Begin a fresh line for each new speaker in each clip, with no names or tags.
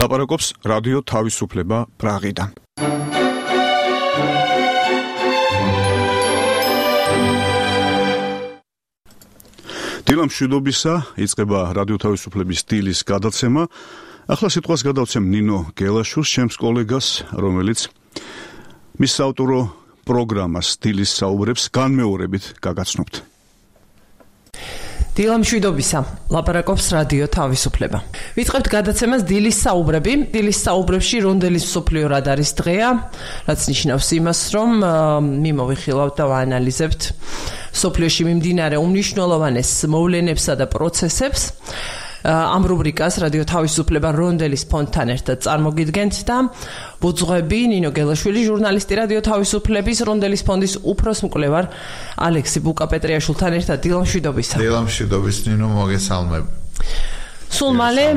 ლაპარაკობს რადიო თავისუფლება პრაღიდან. დილა მშვიდობისა, იწყება რადიო თავისუფლების სტილის გადაცემა. ახლა სიტყვას გადავცემ ნინო გელაშვილს, ჩემს კოლეგას, რომელიც მის საავტორო პროგრამას სტილის საუბრებს განმეორებით გაგაცნობთ.
დილა მშვიდობისა, ლაპარაკობს რადიო თავისუფლება. ვიწყებთ გადაცემას დილის საუბრები. დილის საუბრებში რონდელის მსოფლიო რადარის დღეა, რაც ნიშნავს იმას, რომ მიმოვიხილავთ და ვაანალიზებთ მსოფლიოში მიმდინარე უმნიშვნელოვანეს მოვლენებსა და პროცესებს. ამ რუბრიკას რადიო თავისუფლება რონდელის ფონდთან ერთად წარმოგიდგენთ და ბუძღვები ნინო გელაშვილი, ჟურნალისტი რადიო თავისუფლების რონდელის ფონდის უფროს მკვლევარ ალექსი ბუკა-პეტრიაშვილთან ერთად. დილა მშვიდობისა.
დილა მშვიდობის ნინო, მოგესალმები.
სულ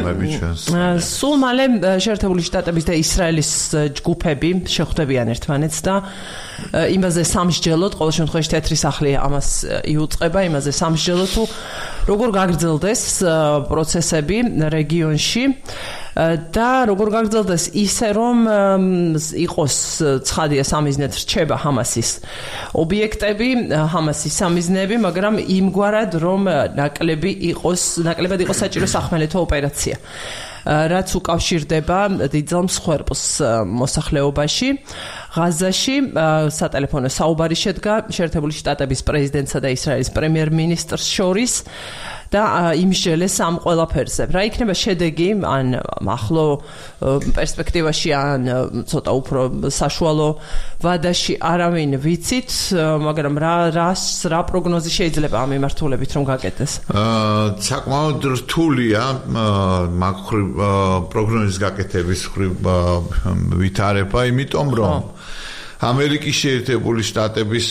მალე შეერთებული შტატების და ისრაელის ჯგუფები შეხვდებიან ერთმანეთს და იმაზე სამსჯელოდ, ყოველ შემთხვევაში თეთრი სახლი ამას იუწყება, იმაზე სამსჯელოდ თუ როგორ გაგრძელდეს პროცესები რეგიონში და როგორ გაგრძელდეს ისე, რომ იყოს ცხადია სამიზნედ რჩება ჰამასის ობიექტები, ჰამასის სამიზნეები, მაგრამ იმგვარად, რომ ნაკლებად იყოს საჭირო სახმელეთო ოპერაცია, რაც უკავშირდება დიდძალ მსხვერპლს მოსახლეობაში. ღაზაში სატელეფონო საუბარი შედგა შეერთებული შტატების პრეზიდენტსა და ისრაელის პრემიერ-მინისტრს შორის და იმსჯელეს ამ ყველაფერზე. რა იქნება შედეგი, ან ახლო პერსპექტივაში, ან ცოტა უფრო საშუალო ვადაში, არავინ ვიცით, მაგრამ რა პროგნოზი შეიძლება ამ მიმართულებით რომ გაკეთდეს?
საკმაოდ რთულია მაგ პროგნოზის გაკეთების ვითარება, იმიტომ რომ ამერიკის შეერთებული შტატების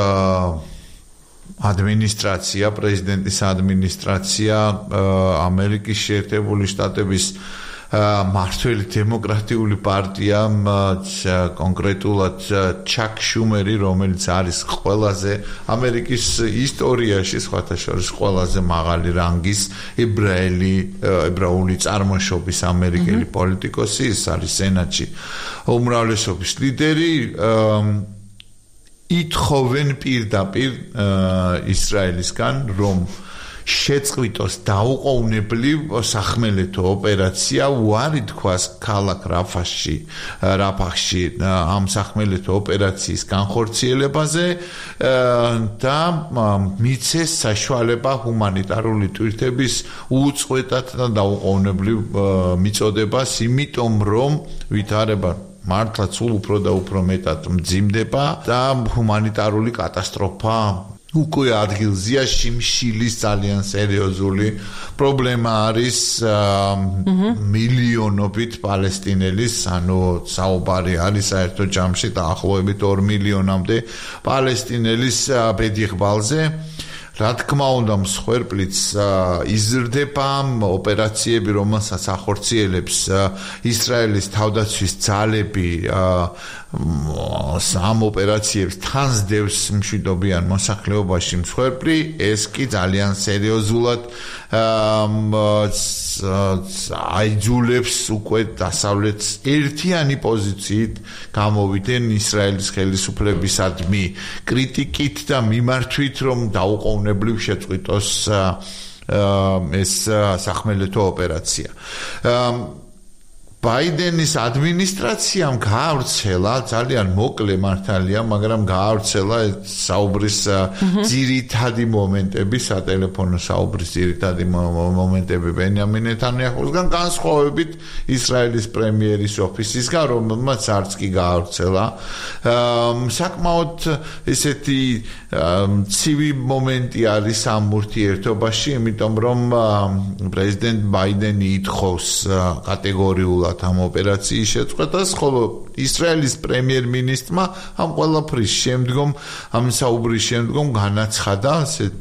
ადმინისტრაცია, პრეზიდენტის ადმინისტრაცია, ამერიკის შეერთებული შტატების მართველი დემოკრატიული პარტია, კონკრეტულად ჩაკ შუმერი, რომელიც არის ყველაზე ამერიკის ისტორიაში, სხვათა შორის ყველაზე მაღალი რანგის ებრაული წარმოშობის ამერიკელი პოლიტიკოსი, ის არის სენატში უმრავლესობის ლიდერი, ითხოვენ პირდაპირ ისრაელისგან, რომ შეწყვიტოს დაუყოვნებლივ სახმელეთო ოპერაცია, უარი თქვას ქალაქ რაფახში ამ სახმელეთო ოპერაციის განხორციელებაზე და მიცეს საშუალება ჰუმანიტარული ტვირთების უწყვეტად და დაუყოვნებლივ მიწოდებას, იმიტომ რომ ვითარება მართლა სულ უფრო და უფრო მეტად მძიმდება და ჰუმანიტარული კატასტროფა უკვე ადგილზეა. შიმშილის ძალიან სერიოზული პრობლემა არის მილიონობით პალესტინელის, ანუ საუბარი არის საერთო ჯამში დაახლოებით 2 მილიონამდე პალესტინელის ბედიღბალზე. რა თქმა უნდა, მსხვერპლიც იზრდება, ოპერაციები, რომელსაც ახორციელებს ისრაელის თავდაცვის ძალები, ამ ოპერაციებს თანსდევს მშვიდობიან მოსახლეობაში მსხვერპლი, ეს კი ძალიან სერიოზულად აიძულებს უკვე დასავლეთს ერთიანი პოზიციით გამოვიდნენ ისრაელის ხელისუფლებისადმი კრიტიკით და მიმართვით, რომ დაუყოვნებლივ შეწყვიტოს ეს სახმელეთო ოპერაცია. ბაიდენის ადმინისტრაციამ გაავრცელა, ძალიან მოკლე მართალია, მაგრამ გაავრცელა საუბრის ძირითადი მომენტები, სატელეფონო საუბრის ძირითადი მომენტები ბენიამინ ნეთანიაჰუსგან, განსხვავებით ისრაელის პრემიერის ოფისისგან, რომელმაც არც კი გაავრცელა. საკმაოდ ესეთი ცივი მომენტი არის ამ ურთიერთობაში, იმიტომ რომ პრეზიდენტ ბაიდენი ითხოვს კატეგორიულად ამ ოპერაციის შეწყვეტას, ხოლო ისრაელის პრემიერ-მინისტრმა ამ ყველაფრის შემდგომ, ამ საუბრის შემდგომ განაცხადა,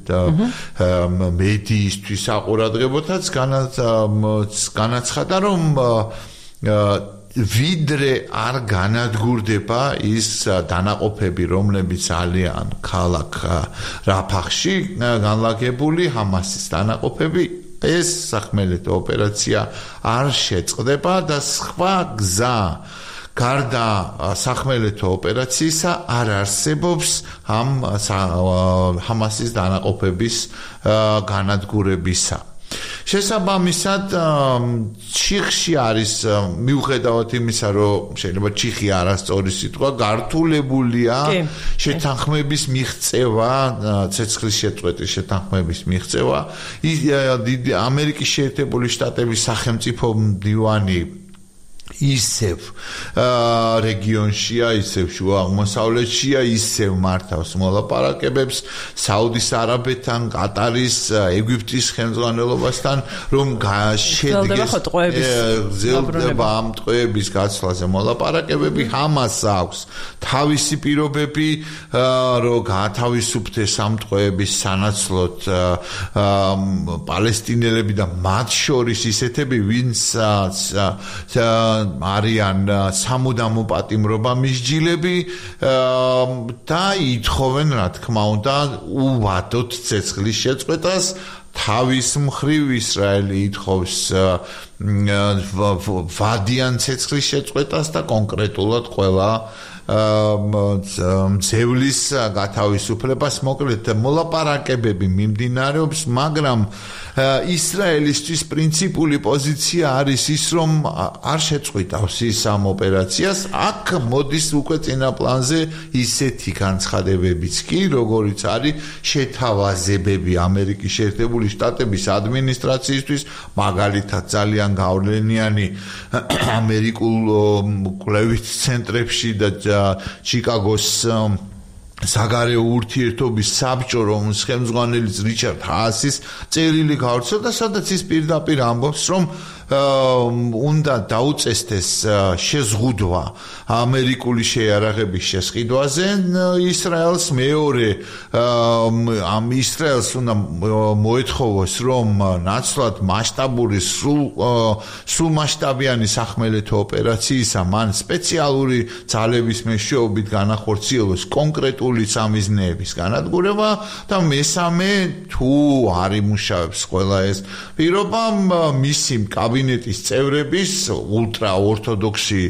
მედიისთვის აყურადღებოდაც განაცხადა, რომ ვიდრე არ განადგურდება ის დანაყოფები, რომლებიც ალიან ქალაქ რაფახში განლაგებული ჰამასის დანაყოფები, ეს სახმელეთო ოპერაცია არ შეწყდება და სხვა გზა გარდა სახმელეთო ოპერაციისა არ არსებობს ამ ჰამასის დანაყოფების განადგურებისა. შესაბამისად ჩიხში არის მიუხედავად იმისა რომ შეიძლება ჩიხი არასწორი სიტყვა გართულებულია შეთანხმების მიღწევა ცეცხლის შეწყვეტის შეთანხმების მიღწევა ამერიკის შეერთებული შტატების სახელმწიფო მდივანი ისევ რეგიონშია, ისევ შუა აღმოსავლეთშია, ისევ მართავს მოლაპარაკებებს საუდის არაბეთთან, კატარის, ეგვიპტის ხელმძღვანელობასთან, რომ გრძელდება ამ ტყვეების გაცვლაზე მოლაპარაკებები. ჰამასს აქვს თავისი პირობები, რომ გაათავისუფლდეს ამ ტყვეების სანაცვლოდ პალესტინელები და მათ შორის ისეთები, ვინც არიან სამუდამო პატიმრობა მისჯილები და ითხოვენ რა თქმა უნდა უვადოთ ცეცხლის შეწყვეტას თავის მხრივ ისრაელი ითხოვს ვადიან ცეცხლის შეწყვეტას და კონკრეტულად ყველა ძევლის გათავისუფლებას მოკლედ მოლაპარაკებები მიმდინარეობს მაგრამ ისრაელისთვის პრინციპული პოზიცია არის ის რომ არ შეწყვიტავს ის ამ ოპერაციას აქ მოდის უკვე წინა პლანზე ისეთი განცხადებებიც კი როგორიც არის შეთავაზებები ამერიკის შეერთებული შტატების ადმინისტრაციისთვის მაგალითად ძალიან გავლენიანი ამერიკულ კვლევით ცენტრებში და ჩიკაგოს საგარეო ურთიერთობის საბჭო რომლის ხელმძღვანელიც რიჩარდ ჰაასის წერილი გავრცელდა სადაც ის პირდაპირ ამბობს რომ უნდა დაუწესდეს შეზღუდვა ამერიკული შეიარაღების შესყიდვაზე ისრაელს მეორე ამ ისრაელს უნდა მოეთხოვოს რომ ნაცვლად მასშტაბური სულ მასშტაბიანი სახმელეთო ოპერაციისა მან სპეციალური ძალების მეშვეობით განახორციელოს კონკრეტული სამიზნეების განადგურება და მესამე თუ არ იმუშავებს ყველა ეს პირობა მისი კაბინეტის წევრების ულტრაორთოდოქსი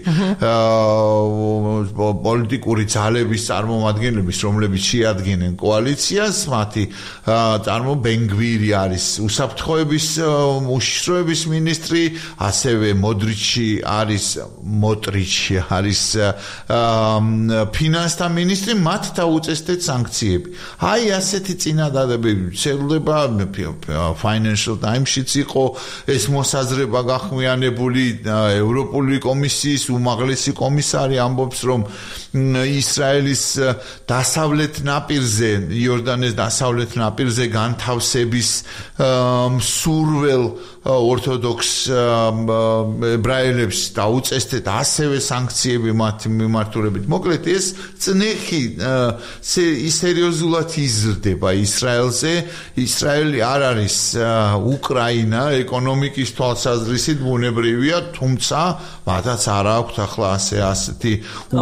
პოლიტიკური ძალების წარმომადგენლების რომლებიც შეადგენენ კოალიციას მათი ბენგვირი არის უსაფრთხოების უშიშროების მინისტრი ასევე მოტრიჩი არის ფინანსთა მინისტრი მათ დაუწესდეთ სანქციები აი ასეთი წინადადებები ვრცელდება Financial Times-შიც იყო ეს მოსაზრება გახმიანებული ევროპული კომისიის უმაღლესი კომისარი ამბობს რომ ისრაელის დასავლეთ ნაპირზე იორდანეს დასავლეთ ნაპირზე განთავსების სურველ ორთოდოქს ებრაელებს დაუწესდეთ ასევე სანქციები მათ მიმართულებით მოკლედ ეს წნეხი სერიოზულად იზრდება ისრაელზე ისრაელი არ არის უკრაინა ეკონომიკის თვალსაზრისით ბუნებრივია თუმცა მათაც არ აქვთ ახლა ასეთი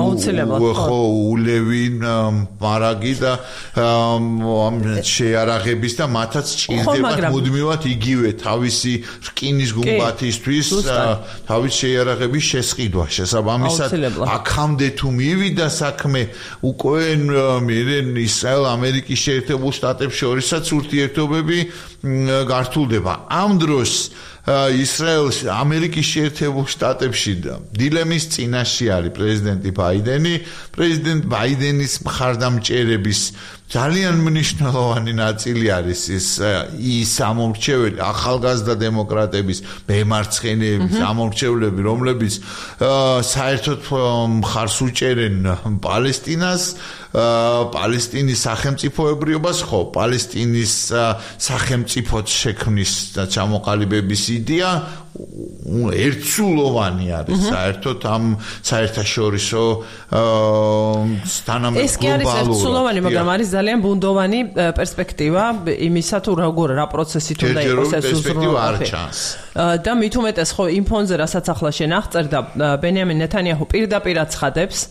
ულევი მარაგი და შეიარაღების და მათაც ჭირდებათ მუდმივად იგივე თავისი რკინის გუმბათისთვის თავის შეიარაღების შესყიდვა შესაბამისად აქამდე თუ მივიდა საქმე უკვე ისრაელ ამერიკის შეერთებულ შტატებს შორისაც ურთიერთობები გართულდება ამ დროს ისრაელს ამერიკის შეერთებულ შტატებში დილემის წინაშე არის პრეზიდენტი ბაიდენი პრეზიდენტ ბაიდენის მხარდამჭერების ძალიან მნიშვნელოვანი ნაწილი არის ის ამორჩეველი ახალგაზრდა დემოკრატების მემარცხენეების ამორჩევლები რომლებიც საერთოდ მხარს უჭერენ პალესტინას პალესტინის სახელმწიფოებრიობას ხო პალესტინის სახელმწიფოს შექმნის და ჩამოყალიბების იდეა ერთსულოვანი არის საერთოდ ამ საერთაშორისო თანამედროვე
ეს კი არის ერთსულოვანი მაგრამ არის ძალიან ბუნდოვანი პერსპექტივა იმისა თუ რა პროცესი თუ უნდა იყოს ეს უზრუნველყოფი და მით უმეტეს ხო იმ ფონზე რასაც ახლა შენ აღწერდა ბენიამინ ნეთანიაჰუ პირდაპირ აცხადებს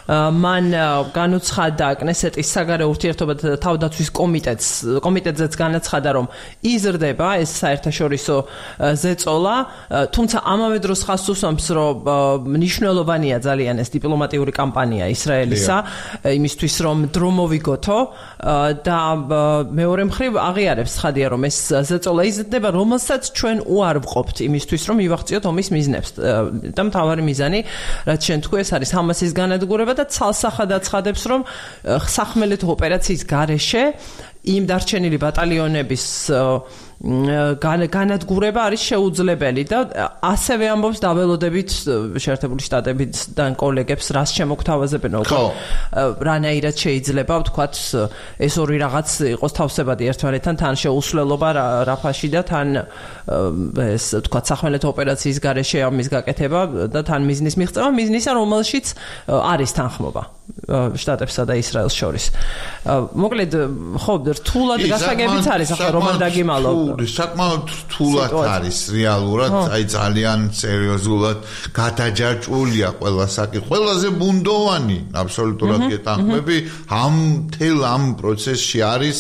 მან განუცხადა კნესეტის საგარეო ურთიერთობათა თავდაცვის კომიტეტზეც განაცხადა, რომ იზრდება ეს საერთაშორისო ზეწოლა, თუმცა ამავე დროს ხაზს უსვამს, რომ მნიშვნელოვანია ძალიან ეს დიპლომატიური კამპანია ისრაელისა, იმისთვის რომ დრო მოვიგოთო და მეორე მხრივ აღიარებს ცხადია, რომ ეს ზეწოლა იზრდება, რომელსაც ჩვენ უარ ვყოფთ იმისთვის, რომ მივაღწიოთ ომის მიზნებს. და მთავარი მიზანი, რაც შენ თქვი, ეს არის ჰამასის განადგურება და ცალსახად აცხადებს, რომ სახმელეთო ოპერაციის გარეშე იმ დარჩენილი ბატალიონების განადგურება არის შეუძლებელი და ასევე ამბობს დაველოდებით შეერთებული შტატებიდან კოლეგებს რას შემოგთავაზებენ რანაირად შეიძლება ვთქვათ ეს ორი რაღაც იყოს თავსებადი ერთმანეთთან თან შეუსვლელობა რაფაში და თან ეს ვთქვათ სახმელეთო ოპერაციის გარეშე ამის გაკეთება და თან მიზნის მიღწევა მიზნისა რომელშიც არის თანხმობა შტატებსა და ისრაელს შორის. მოკლედ ხო რთულად გასაგებიც არის ახლა რომან დაგიმალო.
საკმაოდ რთულად არის რეალურად, აი ძალიან სერიოზულად გადაჯაჭვულია ყველა საკითხი. ყველაზე ბუნდოვანი აბსოლუტურად გეტანხმები ამ თელ ამ პროცესში არის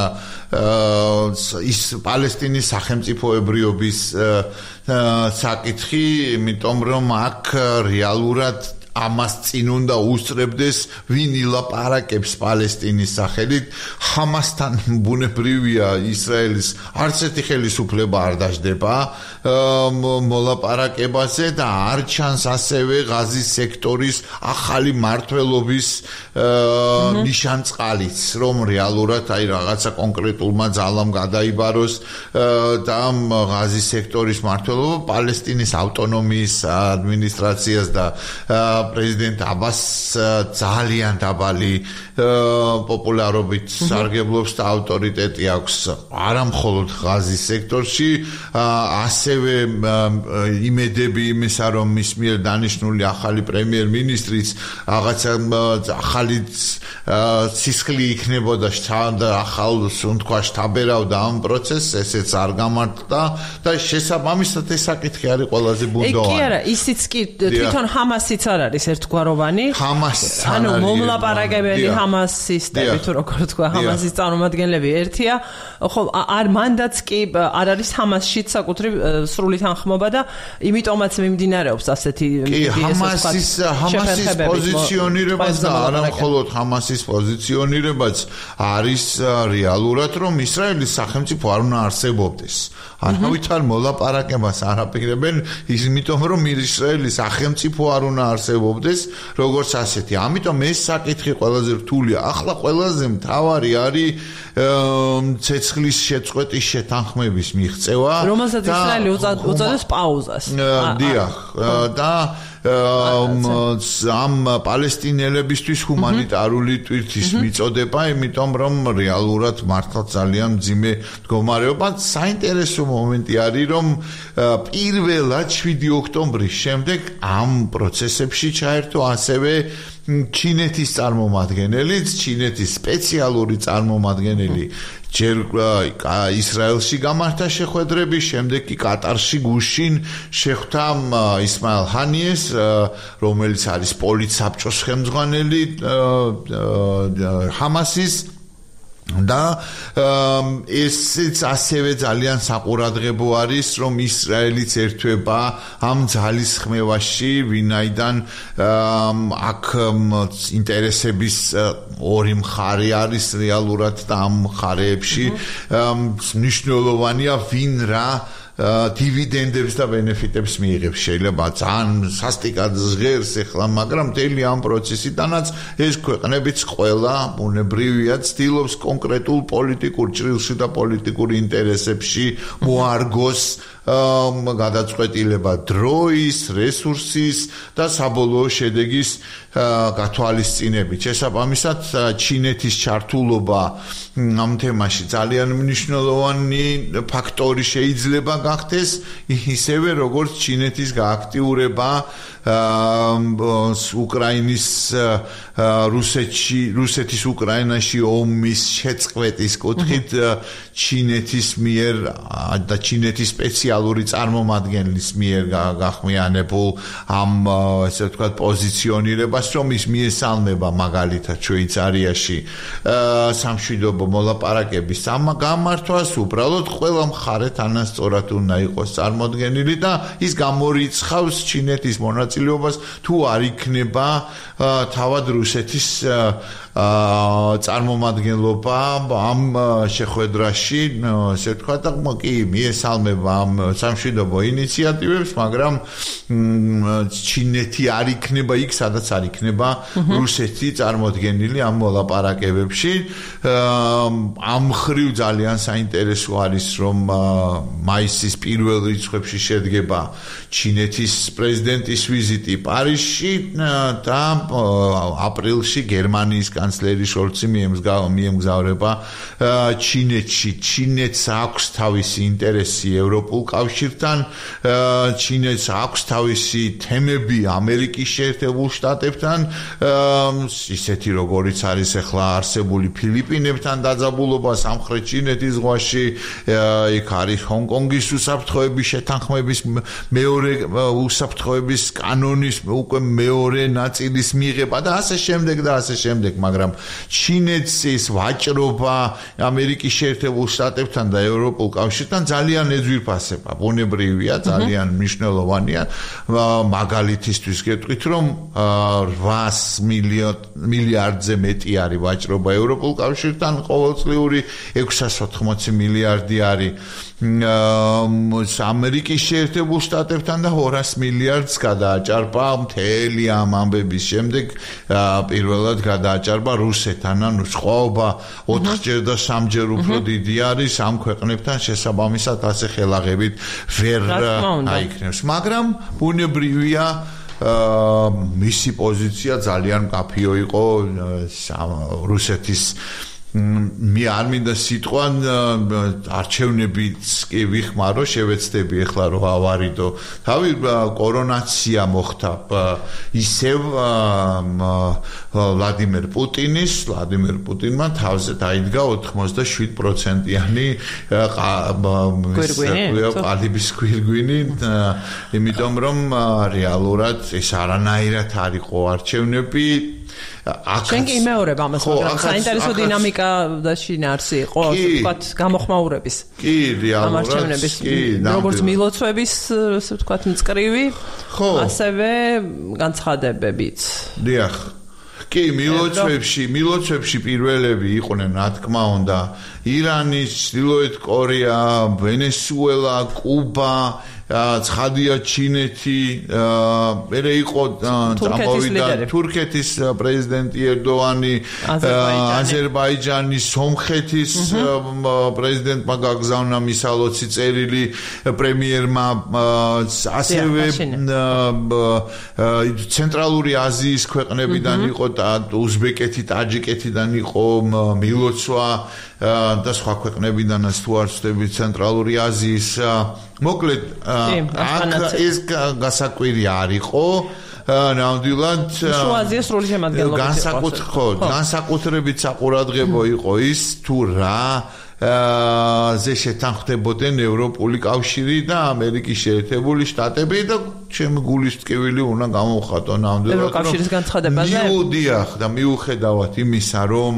ის პალესტინის სახელმწიფოებრიობის საკითხი, იმიტომ რომ აქ რეალურად ამას წინ უნდა უსწრებდეს ვინ ილაპარაკებს პალესტინის სახელით ჰამასთან ბუნებრივია ისრაელის არც ერთი ხელისუფლება არ დაждდება მოლაპარაკებაზე და არ ჩანს ასევე ღაზის სექტორის ახალი მმართველობის ნიშანწყალიც რომ რეალურად აი რაღაცა კონკრეტულმა ძალამ გადაიბაროს და ღაზის სექტორის მმართველობა პალესტინის ავტონომიის ადმინისტრაციას და პრეზიდენტ აბას ძალიან დაბალი პოპულარობით სარგებლობს და ავტორიტეტი აქვს არა მხოლოდ ღაზის სექტორში ასევე იმედები იმისა რომ მის მიერ დანიშნული ახალი პრემიერ-მინისტრიც რაღაცა ახალი სისხლი იქნებოდა და ახალ თქვა შთაბერავდა ამ პროცესს ესეც არ გამართდა და შესაბამისად ეს საკითხი არის ყველაზე ბუნდოვანი.
კი არა ისიც კი თვითონ ჰამასიც არ არის ერთგვაროვანი. ანუ მომლაპარაკებელი ჰამასისტები თუ როგორ თქვა ჰამასის წარმომადგენლები ერთია, ხო არ მანდაც კი არ არის ჰამასშიც საკუთრივ სრული თანხმობა და იმიტომაც მიმდინარეობს ასეთი
ჰამასის პოზიციონირებაც და არა მხოლოდ ჰამასის პოზიციონირებაც არის რეალურად რომ ისრაელის სახელმწიფო არ უნდა არსებობდეს. არავითარ მოლაპარაკებას არ აპირებენ იმიტომ რომ ისრაელის სახელმწიფო არ უნდა არსებობდეს როგორც ასეთი. ამიტომ ეს საკითხი ყველაზე რთულია. ახლა ყველაზე მთავარი არის ცეცხლის შეწყვეტის შეთანხმების მიღწევა,
რომელსაც ისრაელი უწოდებს პაუზას.
დიახ და ამ პალესტინელებისთვის ჰუმანიტარული ტვირთის მიწოდება, იმიტომ რომ რეალურად მართლა ძალიან მძიმე მდგომარეობა. საინტერესო მომენტი არის, რომ პირველად 7 ოქტომბრის შემდეგ ამ პროცესებში ჩაერთო ასევე ჩინეთის წარმომადგენელიც, ჩინეთის სპეციალური წარმომადგენელი ჯერ ისრაელში გამართა შეხვედრები, შემდეგ კი კატარში გუშინ შეხვდა ისმაილ ჰანიეს, რომელიც არის პოლიტსაბჭოს ხელმძღვანელი ჰამასის და ესეც ასევე ძალიან საყურადღებო არის რომ ისრაელიც ერთვება ამ ძალის ხმევაში ვინაიდან აქ ინტერესების ორი მხარე არის რეალურად და ამ მხარეებში მნიშვნელოვანია ვინ რა დივიდენდებს და ბენეფიტებს მიიღებს. შეიძლება ძალიან სასტიკად ჟღერს ახლა, მაგრამ მთელი ამ პროცესიდანაც ეს ქვეყნებიც ყველა ბუნებრივია ცდილობს კონკრეტულ პოლიტიკურ ჭრილში და პოლიტიკურ ინტერესებში მოარგოს გადაწყვეტილება დროის, რესურსის და საბოლოო შედეგის გათვალისწინებით. შესაბამისად, ჩინეთის ჩართულობა ამ თემაში ძალიან მნიშვნელოვანი ფაქტორი შეიძლება გახდეს ისევე როგორც ჩინეთის გააქტიურება უკრაინის რუსეთის უკრაინაში ომის შეწყვეტის კუთხით ჩინეთის მიერ და ჩინეთის სპეციალური წარმომადგენლის მიერ გახმიანებულ ამ ესე ვთქვათ პოზიციონირებას რომ ის მიესალმება მაგალითად შვეიცარიაში სამშვიდობო მოლაპარაკების გამართვას უბრალოდ ყველა მხარე თანასწორად უნდა იყოს წარმოდგენილი და ის გამორიცხავს ჩინეთის მონაწილეობას თუ არ იქნება თავად რუსეთის წარმომადგენლობა ამ შეხვედრაში ესე ვთქვათ კი მიესალმება ამ სამშვიდობო ინიციატივებს მაგრამ ჩინეთი არ იქნება იქ სადაც არ იქნება რუსეთი წარმოდგენილი ამ მოლაპარაკებებში ამ ხრივ ძალიან საინტერესო არის რომ მაისის პირველ რიცხვებში შედგება ჩინეთის პრეზიდენტის ვიზიტი პარიზში და აპრილში გერმანიის კანცლერი შოლცი მიემგზავრება ჩინეთში. ჩინეთს აქვს თავისი ინტერესი ევროპულ კავშირთან, ჩინეთს აქვს თავისი თემები ამერიკის შეერთებულ შტატებთან, ისეთი როგორიც არის ახლა არსებული ფილიპინებთან დაძაბულობა სამხრეთ ჩინეთის ზღვაში, იქ არის ჰონკონგის უსაფრთხოების შეთანხმების მეორე უსაფრთხოების კანონის უკვე მეორე ნაწილის მიღება და ასე შემდეგ, მაგრამ ჩინეთს ის ვაჭრობა ამერიკის შეერთებულ შტატებთან და ევროპულ კავშირთან ძალიან ეძვირფასება. ბუნებრივია, ძალიან მნიშვნელოვანია. მაგალითისთვის გეტყვით, რომ 800 მილიარდზე მეტი არის ვაჭრობა ევროპულ კავშირთან, ყოველწლიური 680 მილიარდი არის ამერიკის შეერთებულ შტატებთან და 200 მილიარდს გადააჭარბა მთელი ამ ამბების შემდეგ პირველად გადააჭარბა რუსეთთან, ანუ სხვაობა 4-ჯერ და 3-ჯერ უფრო დიდი არის ამ ქვეყნებთან შესაბამისად ასე ხელაღებით ვერ აიქნებს, მაგრამ ბუნებრივია მისი პოზიცია ძალიან მკაფიო იყო რუსეთის მე არ მინდა სიტყვა არჩევნებიც კი ვიხმარო შევეცდები ახლა რომ ავარიდო თავი კორონაცია მოხდა ისევ ვლადიმერ პუტინმა თავზე დაიდგა 87%-იანი ყალიბის გვირგვინი იმიტომ რომ რეალურად ეს არანაირად არ იყო არჩევნები
შენ კი იმეორებ ამას, მაგრამ საინტერესო დინამიკა და შინაარსი იყო, ვთქვათ, გამოხმაურების.
კი, რეალურად, კი,
როგორც მილოცვების, ასე ვთქვათ, მწკრივი, ასევე განცხადებებიც.
დიახ. კი, მილოცვებში პირველები იყვნენ, რა თქმა უნდა, ირანი, ჩრდილოეთ კორეა, ვენესუელა, კუბა ცხადია ჩინეთი მერე იყო წამოვიდა თურქეთის პრეზიდენტი ერდოანი აზერბაიჯანის სომხეთის პრეზიდენტმა გაგზავნა მისალოცი წერილი პრემიერმა ასევე ცენტრალური აზიის ქვეყნებიდან იყო უზბეკეთი ტაჯიკეთიდან იყო მილოცვა და სხვა ქვეყნებიდანაც თუ არ ვცდები ცენტრალური აზიის მოკლედ ეს გასაკვირი არ იყო ნამდვილად
შუა აზიის სრული შემადგენლობით
განსაკუთრებით საყურადღებო იყო ის თუ რა ზე შეთანხმდებოდნენ ევროპული კავშირი და ამერიკის შეერთებული შტატები და ჩემი გულის ტკივილი უნდა გამოვხატო ნამდვილად
ევროკავშირის განცხადებაზე
და მიუხედავად იმისა რომ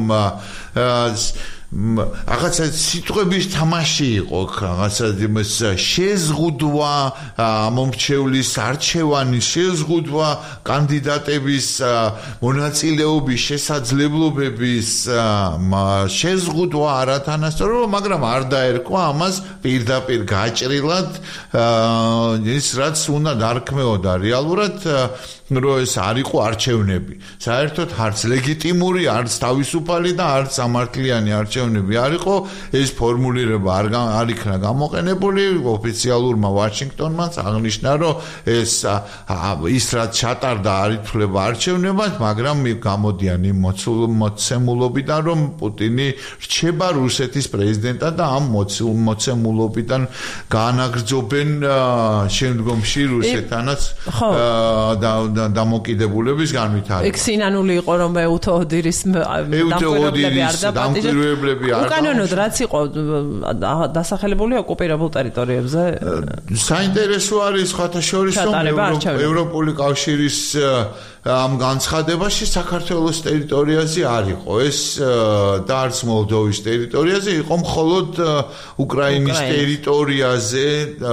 რაღაცა სიტყვების თამაში იყო რაღაცა შეზღუდვა მომრჩევლის არჩევანის შეზღუდვა კანდიდატების მონაწილეობის შესაძლებლობების შეზღუდვა არათანასწორობა მაგრამ არ დაერქვა ამას პირდაპირ გაჭრილად ის რაც უნდა დარქმეოდა რეალურად რომ ეს არ იყო არჩევნები. საერთოდ არც ლეგიტიმური, არც თავისუფალი და არც სამართლიანი არჩევნები არ იყო. ეს ფორმულირება არ იქნა გამოყენებული. ოფიციალურმა ვაშინგტონმაც აღნიშნა, რომ ის რაც ჩატარდა არ ითვლება არჩევნებად, მაგრამ გამოდიან იმ მოცემულობიდან, რომ პუტინი რჩება რუსეთის პრეზიდენტად და ამ მოცემულობიდან განაგრძობენ შემდგომში რუსეთთანაც დამოკიდებულების განვითარება.
ეგ სინანული იყო, რომ ეუთო ოდირის დამკვირვებლები არ
უკანონოდ
რაც იყო დასახელებული ოკუპირებულ ტერიტორიებზე.
საინტერესო არის ხათა შორის, რომ ევროპული კავშირის ამ განცხადებაში საქართველოს ტერიტორიაზე არ იყო ეს და არც მოლდოვის ტერიტორიაზე, იყო მხოლოდ უკრაინის ტერიტორიაზე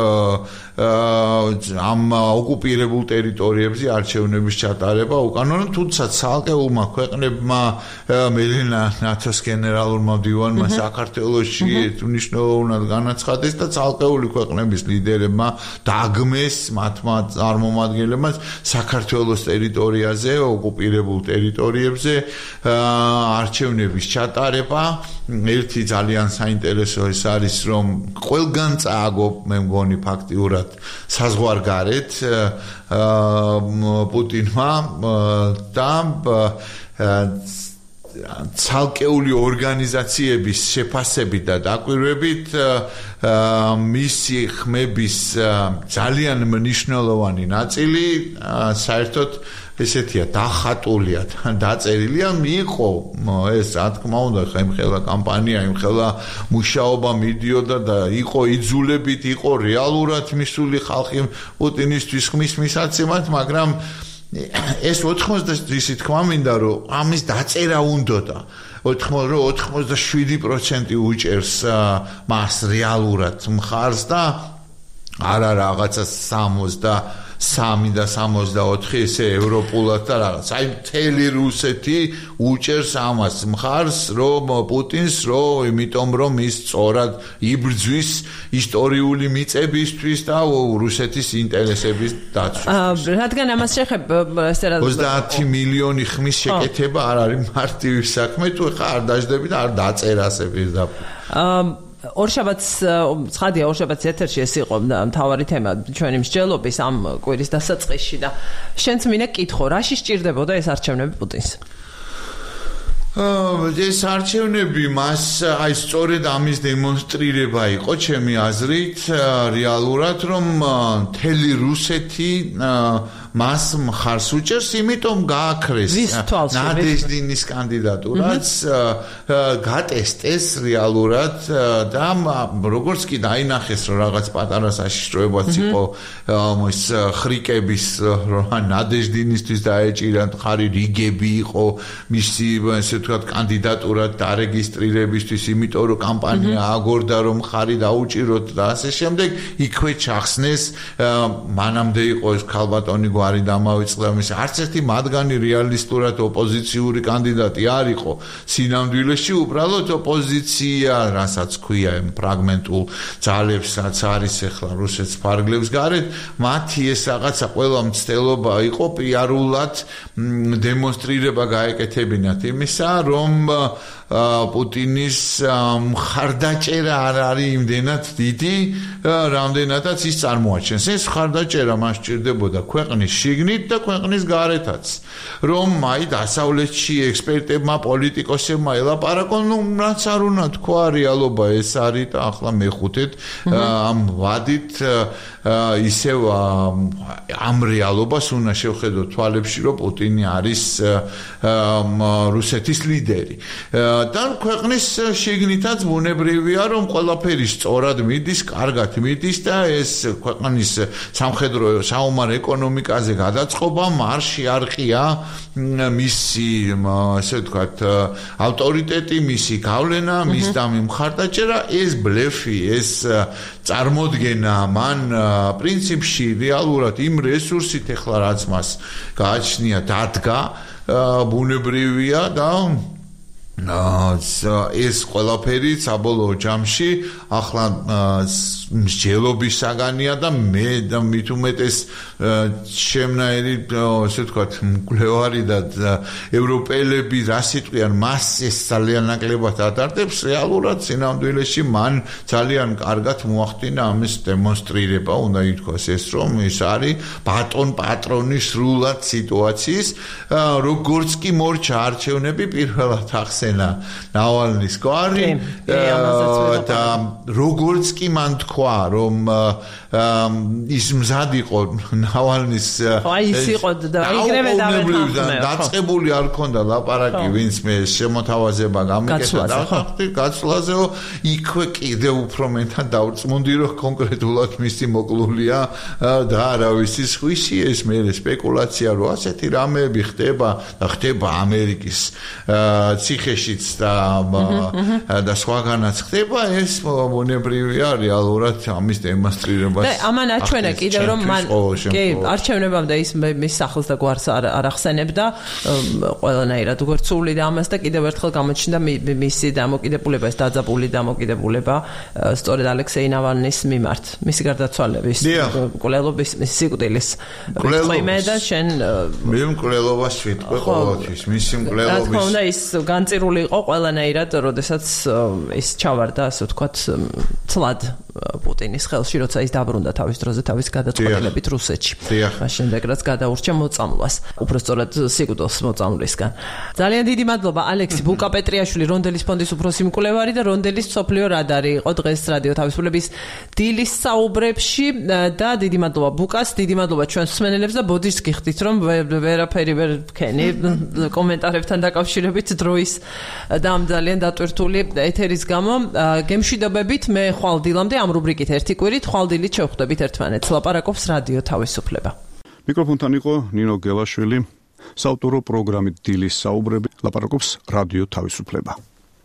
ამ ოკუპირებულ ტერიტორიებზე არჩევნების ჩატარება უკანონო, თუმცა ცალკეულმა ქვეყნებმა მელენა ნატოს გენერალურმა მდივანმა საქართველოში მნიშვნელოვნად განაცხადეს და ცალკეული ქვეყნების ლიდერებმა დაგმეს მათმა წარმომადგენლებმა საქართველოს ტერიტორიაზე, ოკუპირებულ ტერიტორიებზე არჩევნების ჩატარება. ერთი ძალიან საინტერესო ეს არის, რომ ყველგან წააგო, მე მგონი ფაქტიურად საზღვარგარეთ პუტინმა და ცალკეული ორგანიზაციების შეფასებით და დაკვირვებით მისი ხმების ძალიან მნიშვნელოვანი ნაწილი საერთოდ ესეთია დახატულია, დაწერილია, მიიღო ეს რა თქმა უნდა ხელა კამპანია, ხელა მუშაობა მიდიოდა და იყო იძულებით, იყო რეალურად მისული ხალხი პუტინისთვის ხმის მისაცემად, მაგრამ ეს 80-ისი თქმა მინდა, რომ ამის დაწერა უნდოდა. 87% უჭერს მას რეალურად მხარს და არა რაღაცა 63 და 64 ესე ევროპულად და რაღაც. აი მთელი რუსეთი უჭერს ამას მხარს, რომ პუტინს, იმიტომ რომ ის სწორად იბრძვის ისტორიული მიწებისთვის და რუსეთის ინტერესების დაცვისთვის.
რადგან ამას შეხებ
30 მილიონი ხმის შეკეთება არ არის მარტივი საქმე, თუ ხა არ დაждები და არ დაწერა ასე პირდაპირ.
ორშაბათს ცხადია, ორშაბათს ეთერში ეს იყო მთავარი თემა ჩვენი მსჯელობის ამ კვირის დასაწყისში და შენც მინდა კითხო, რაში სჭირდებოდა ეს არჩევნები პუტინს?
ეს არჩევნები მას აი სწორედ ამის დემონსტრირება იყო ჩემი აზრით, რეალურად რომ მთელი რუსეთი მას მხარს უჭერს, იმიტომ გააქრეს ნადეჟდინის კანდიდატურაც, გატესტეს რეალურად და როგორც კი დაინახეს, რომ რაღაც პატარა საშიშროებაც იყო ის ხრიკების, რომ ნადეჟდინისთვის დაეჭირა ხარი რიგები იყო მისი ესე ვთქვათ კანდიდატურად დარეგისტრირებისთვის, იმიტომ რომ კამპანია აგორდა, რომ ხარი დაუჭიროთ და ასე შემდეგ, იქვე ჩახსნეს მანამდე იყო ეს ქალბატონი გვარი დამავიწყდა მის არც ერთი მათგანი რეალისტურად ოპოზიციური კანდიდატი არ იყო სინამდვილეში, უბრალოდ ოპოზიცია, რასაც ქვია იმ ფრაგმენტულ ძალებს, რაც არის ახლა რუსეთს ფარგლებს გარეთ, მათი ეს რაღაცა ყველა მცდელობა იყო პიარულად დემონსტრირება გაეკეთებინათ იმისა, რომ პუტინის მხარდაჭერა არ არის იმდენად დიდი, რამდენადაც ის წარმოაჩენს. ეს მხარდაჭერა მას სჭირდებოდა ქვეყნის შიგნით და ქვეყნის გარეთაც. რომ აი დასავლეთში ექსპერტებმა, პოლიტიკოსებმა ელაპარაკონ, რაც არ უნდა თქვა, რეალობა ეს არის და ახლა მეხუთეთ ამ ვადით ისევ ამ რეალობას უნდა შევხედოთ თვალებში, რომ პუტინი არის რუსეთის ლიდერი. და ქვეყნის შიგნითაც ბუნებრივია, რომ ყველაფერი სწორად მიდის, კარგად მიდის და ეს ქვეყნის სამხედრო საომარ ეკონომიკაზე გადაწყობა მარში არ ყია მისი, ასე ვთქვათ, ავტორიტეტი, მისი გავლენა, მის და მიმხარდაჭერა, ეს ბლეფი, ეს წარმოდგენა მან პრინციპში რეალურად იმ რესურსით ახლა რაც მას გააჩნია დადგა, ბუნებრივია და ეს ყველაფერი საბოლოო ჯამში ახლა მსჯელობის საგანია და მე და მით უმეტეს შემნაირი ასე ვთქვათ მკვლევარი და ევროპელები რა სიტყვიან მას ეს ძალიან ნაკლებად ატარებს რეალურად სინამდვილეში მან ძალიან კარგად მოახდინა ამის დემონსტრირება უნდა ითქვას ეს რომ ეს არის ბატონ პატრონის სრულად სიტუაციის როგორც კი მორჩა არჩევნები პირველად ახსენა ნავალნის გვარი და როგორც კი მან თქვა რომ ის მზად იყო ნავალნის
ის იყო და იგრევე
დაწყებული არ ქონდა ლაპარაკი ვინც მე შემოთავაზება გამიკეთა და გაცვლაზეო იქვე კიდევ უფრო მენთან დავრწმუნდი რომ კონკრეტულად მისი მოკლულია და არავის ხვისი ეს მე სპეკულაცია რომ ასეთი რამეები ხდება და ხდება ამერიკის ციხეშიც და სხვაგანაც ხდება ეს მონებრივია რეალურად ამის დემონსტრირებას
და ამან აჩვენა კიდევ რომ მან კი არჩევნებამდე ის მის სახელს და გვარს არ ახსენებდა ყველანაირად როგორც სული და ამას და კიდევ ერთხელ გამოჩნდა მისი დამოკიდებულება ეს დაძაბული დამოკიდებულება სწორედ ალექსეი ნავალნის მიმართ მისი გარდაცვალების მკვლელობის სიკვდილის რიტყვიმე და შენ
მე მკვლელობას ვიტყვი ყოველთვის მისი მკვლელობის
რა თქმა უნდა ის განწირული იყო ყველანაირად როდესაც ის ჩავარდა ასე ვთქვათ ცლად პუტინის ხელში როცა ის დაბრუნდა თავის დროზე თავის გადაწყვეტილებით რუსეთში მას შემდეგ რაც გადაურჩა მოწამვლას უბრალოდ სიკვდილს მოწამვლისგან ძალიან დიდი მადლობა ალექსი ბუკაპეტრიაშვილი რონდელის ფონდის უფროსი მკვლევარი და რონდელის სოფლიო რადარი იყო დღეს რადიო თავისუფლების დილის საუბრებში და დიდი მადლობა ბუკას დიდი მადლობა ჩვენს მსმენელებს და ბოდიშს გიხდით რომ ვერაფერი ვერ ვქენი კომენტარებთან დაკავშირებით დროის და ამ ძალიან დატვირთული ეთერის გამო გემშვიდობებით მე ხვალ დილამდე ამ რუბრიკით ერთი კვირით ხვალდილით შევხვდებით ერთმანეთს ლაპარაკობს რადიო თავისუფლება
მიკროფონთან იყო ნინო გელაშვილი საავტორო პროგრამით დილის საუბრები ლაპარაკობს რადიო თავისუფლება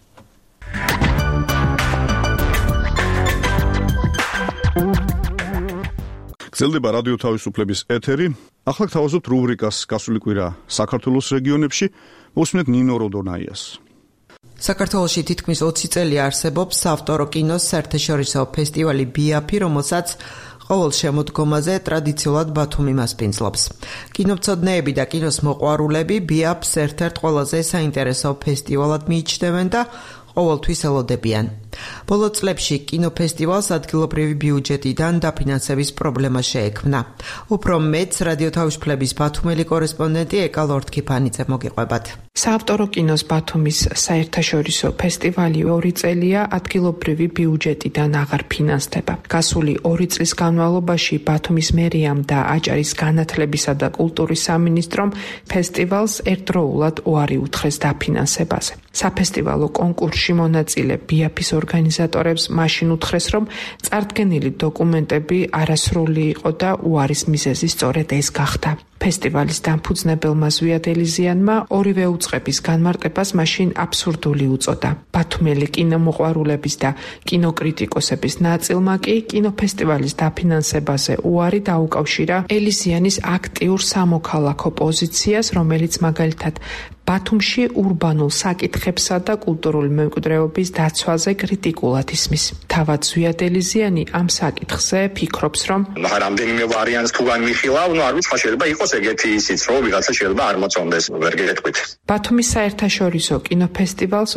გრძელდება რადიო თავისუფლების ეთერი ახლა გთავაზობთ რუბრიკას გასული კვირა საქართველოს რეგიონებში მოსმენთ ნინო როდონაიას
საქართველოში თითქმის 20 წელი არსებობს საავტორო კინოს საერთაშორისო ფესტივალი ბიაფი, რომელსაც ყოველ შემოდგომაზე ტრადიციულად ბათუმი მასპინძლობს. კინომცოდნეები და კინოს მოყვარულები ბიაფს ერთ-ერთ ყველაზე საინტერესო ფესტივალად მიიჩნევენ და ყოველთვის ელოდებიან. ბოლო წლებში კინოფესტივალს ადგილობრივი ბიუჯეტიდან დაფინანსების პრობლემა შეექმნა. უფრო მეც რადიო თავისუფლების ბათუმელი კორესპონდენტი ეკა ლორდქიფანიძე მოგიყვებათ.
საავტორო კინოს ბათუმის საერთაშორისო ფესტივალი 2 წელია ადგილობრივი ბიუჯეტიდან აღარ ფინანსდება. გასული 2 წლის განმავლობაში ბათუმის მერიამ და აჭარის განათლებისა და კულტურის სამინისტრომ ფესტივალს ერთდროულად უარი უთხრეს დაფინანსებაზე. საფესტივალო კონკურსში მონაწილე ბიაფის ორგანიზატორებს მაშინ უთხრეს, რომ წარდგენილი დოკუმენტები არასრული იყო და უარის მიზეზი სწორედ ეს გახდა. ფესტივალის დამფუძნებელმა ზვიად ელიზიანმა ორივე უწყების განმარტებას მაშინ აბსურდული უწოდა. ბათუმელი კინომოყვარულების და კინოკრიტიკოსების ნაწილმა კი კინოფესტივალის დაფინანსებაზე უარი დაუკავშირა ელიზიანის აქტიურ სამოქალაქო პოზიციას, რომელიც მაგალითად ბათუმში ურბანულ საკითხებსა და კულტურული მემკვიდრეობის დაცვაზე კრიტიკულად ისმის. თავად ზვიად ელიზიანი ამ საკითხზე ფიქრობს, რომ
რამდენიმე ვარიანტს თუ განვიხილავ, არ ვიცი, შეიძლება იყოს ეგეთი ისიც, რომ ვიღაცა შეიძლება არ მოწონდეს, ვერ გეტყვით.
ბათუმის საერთაშორისო კინოფესტივალს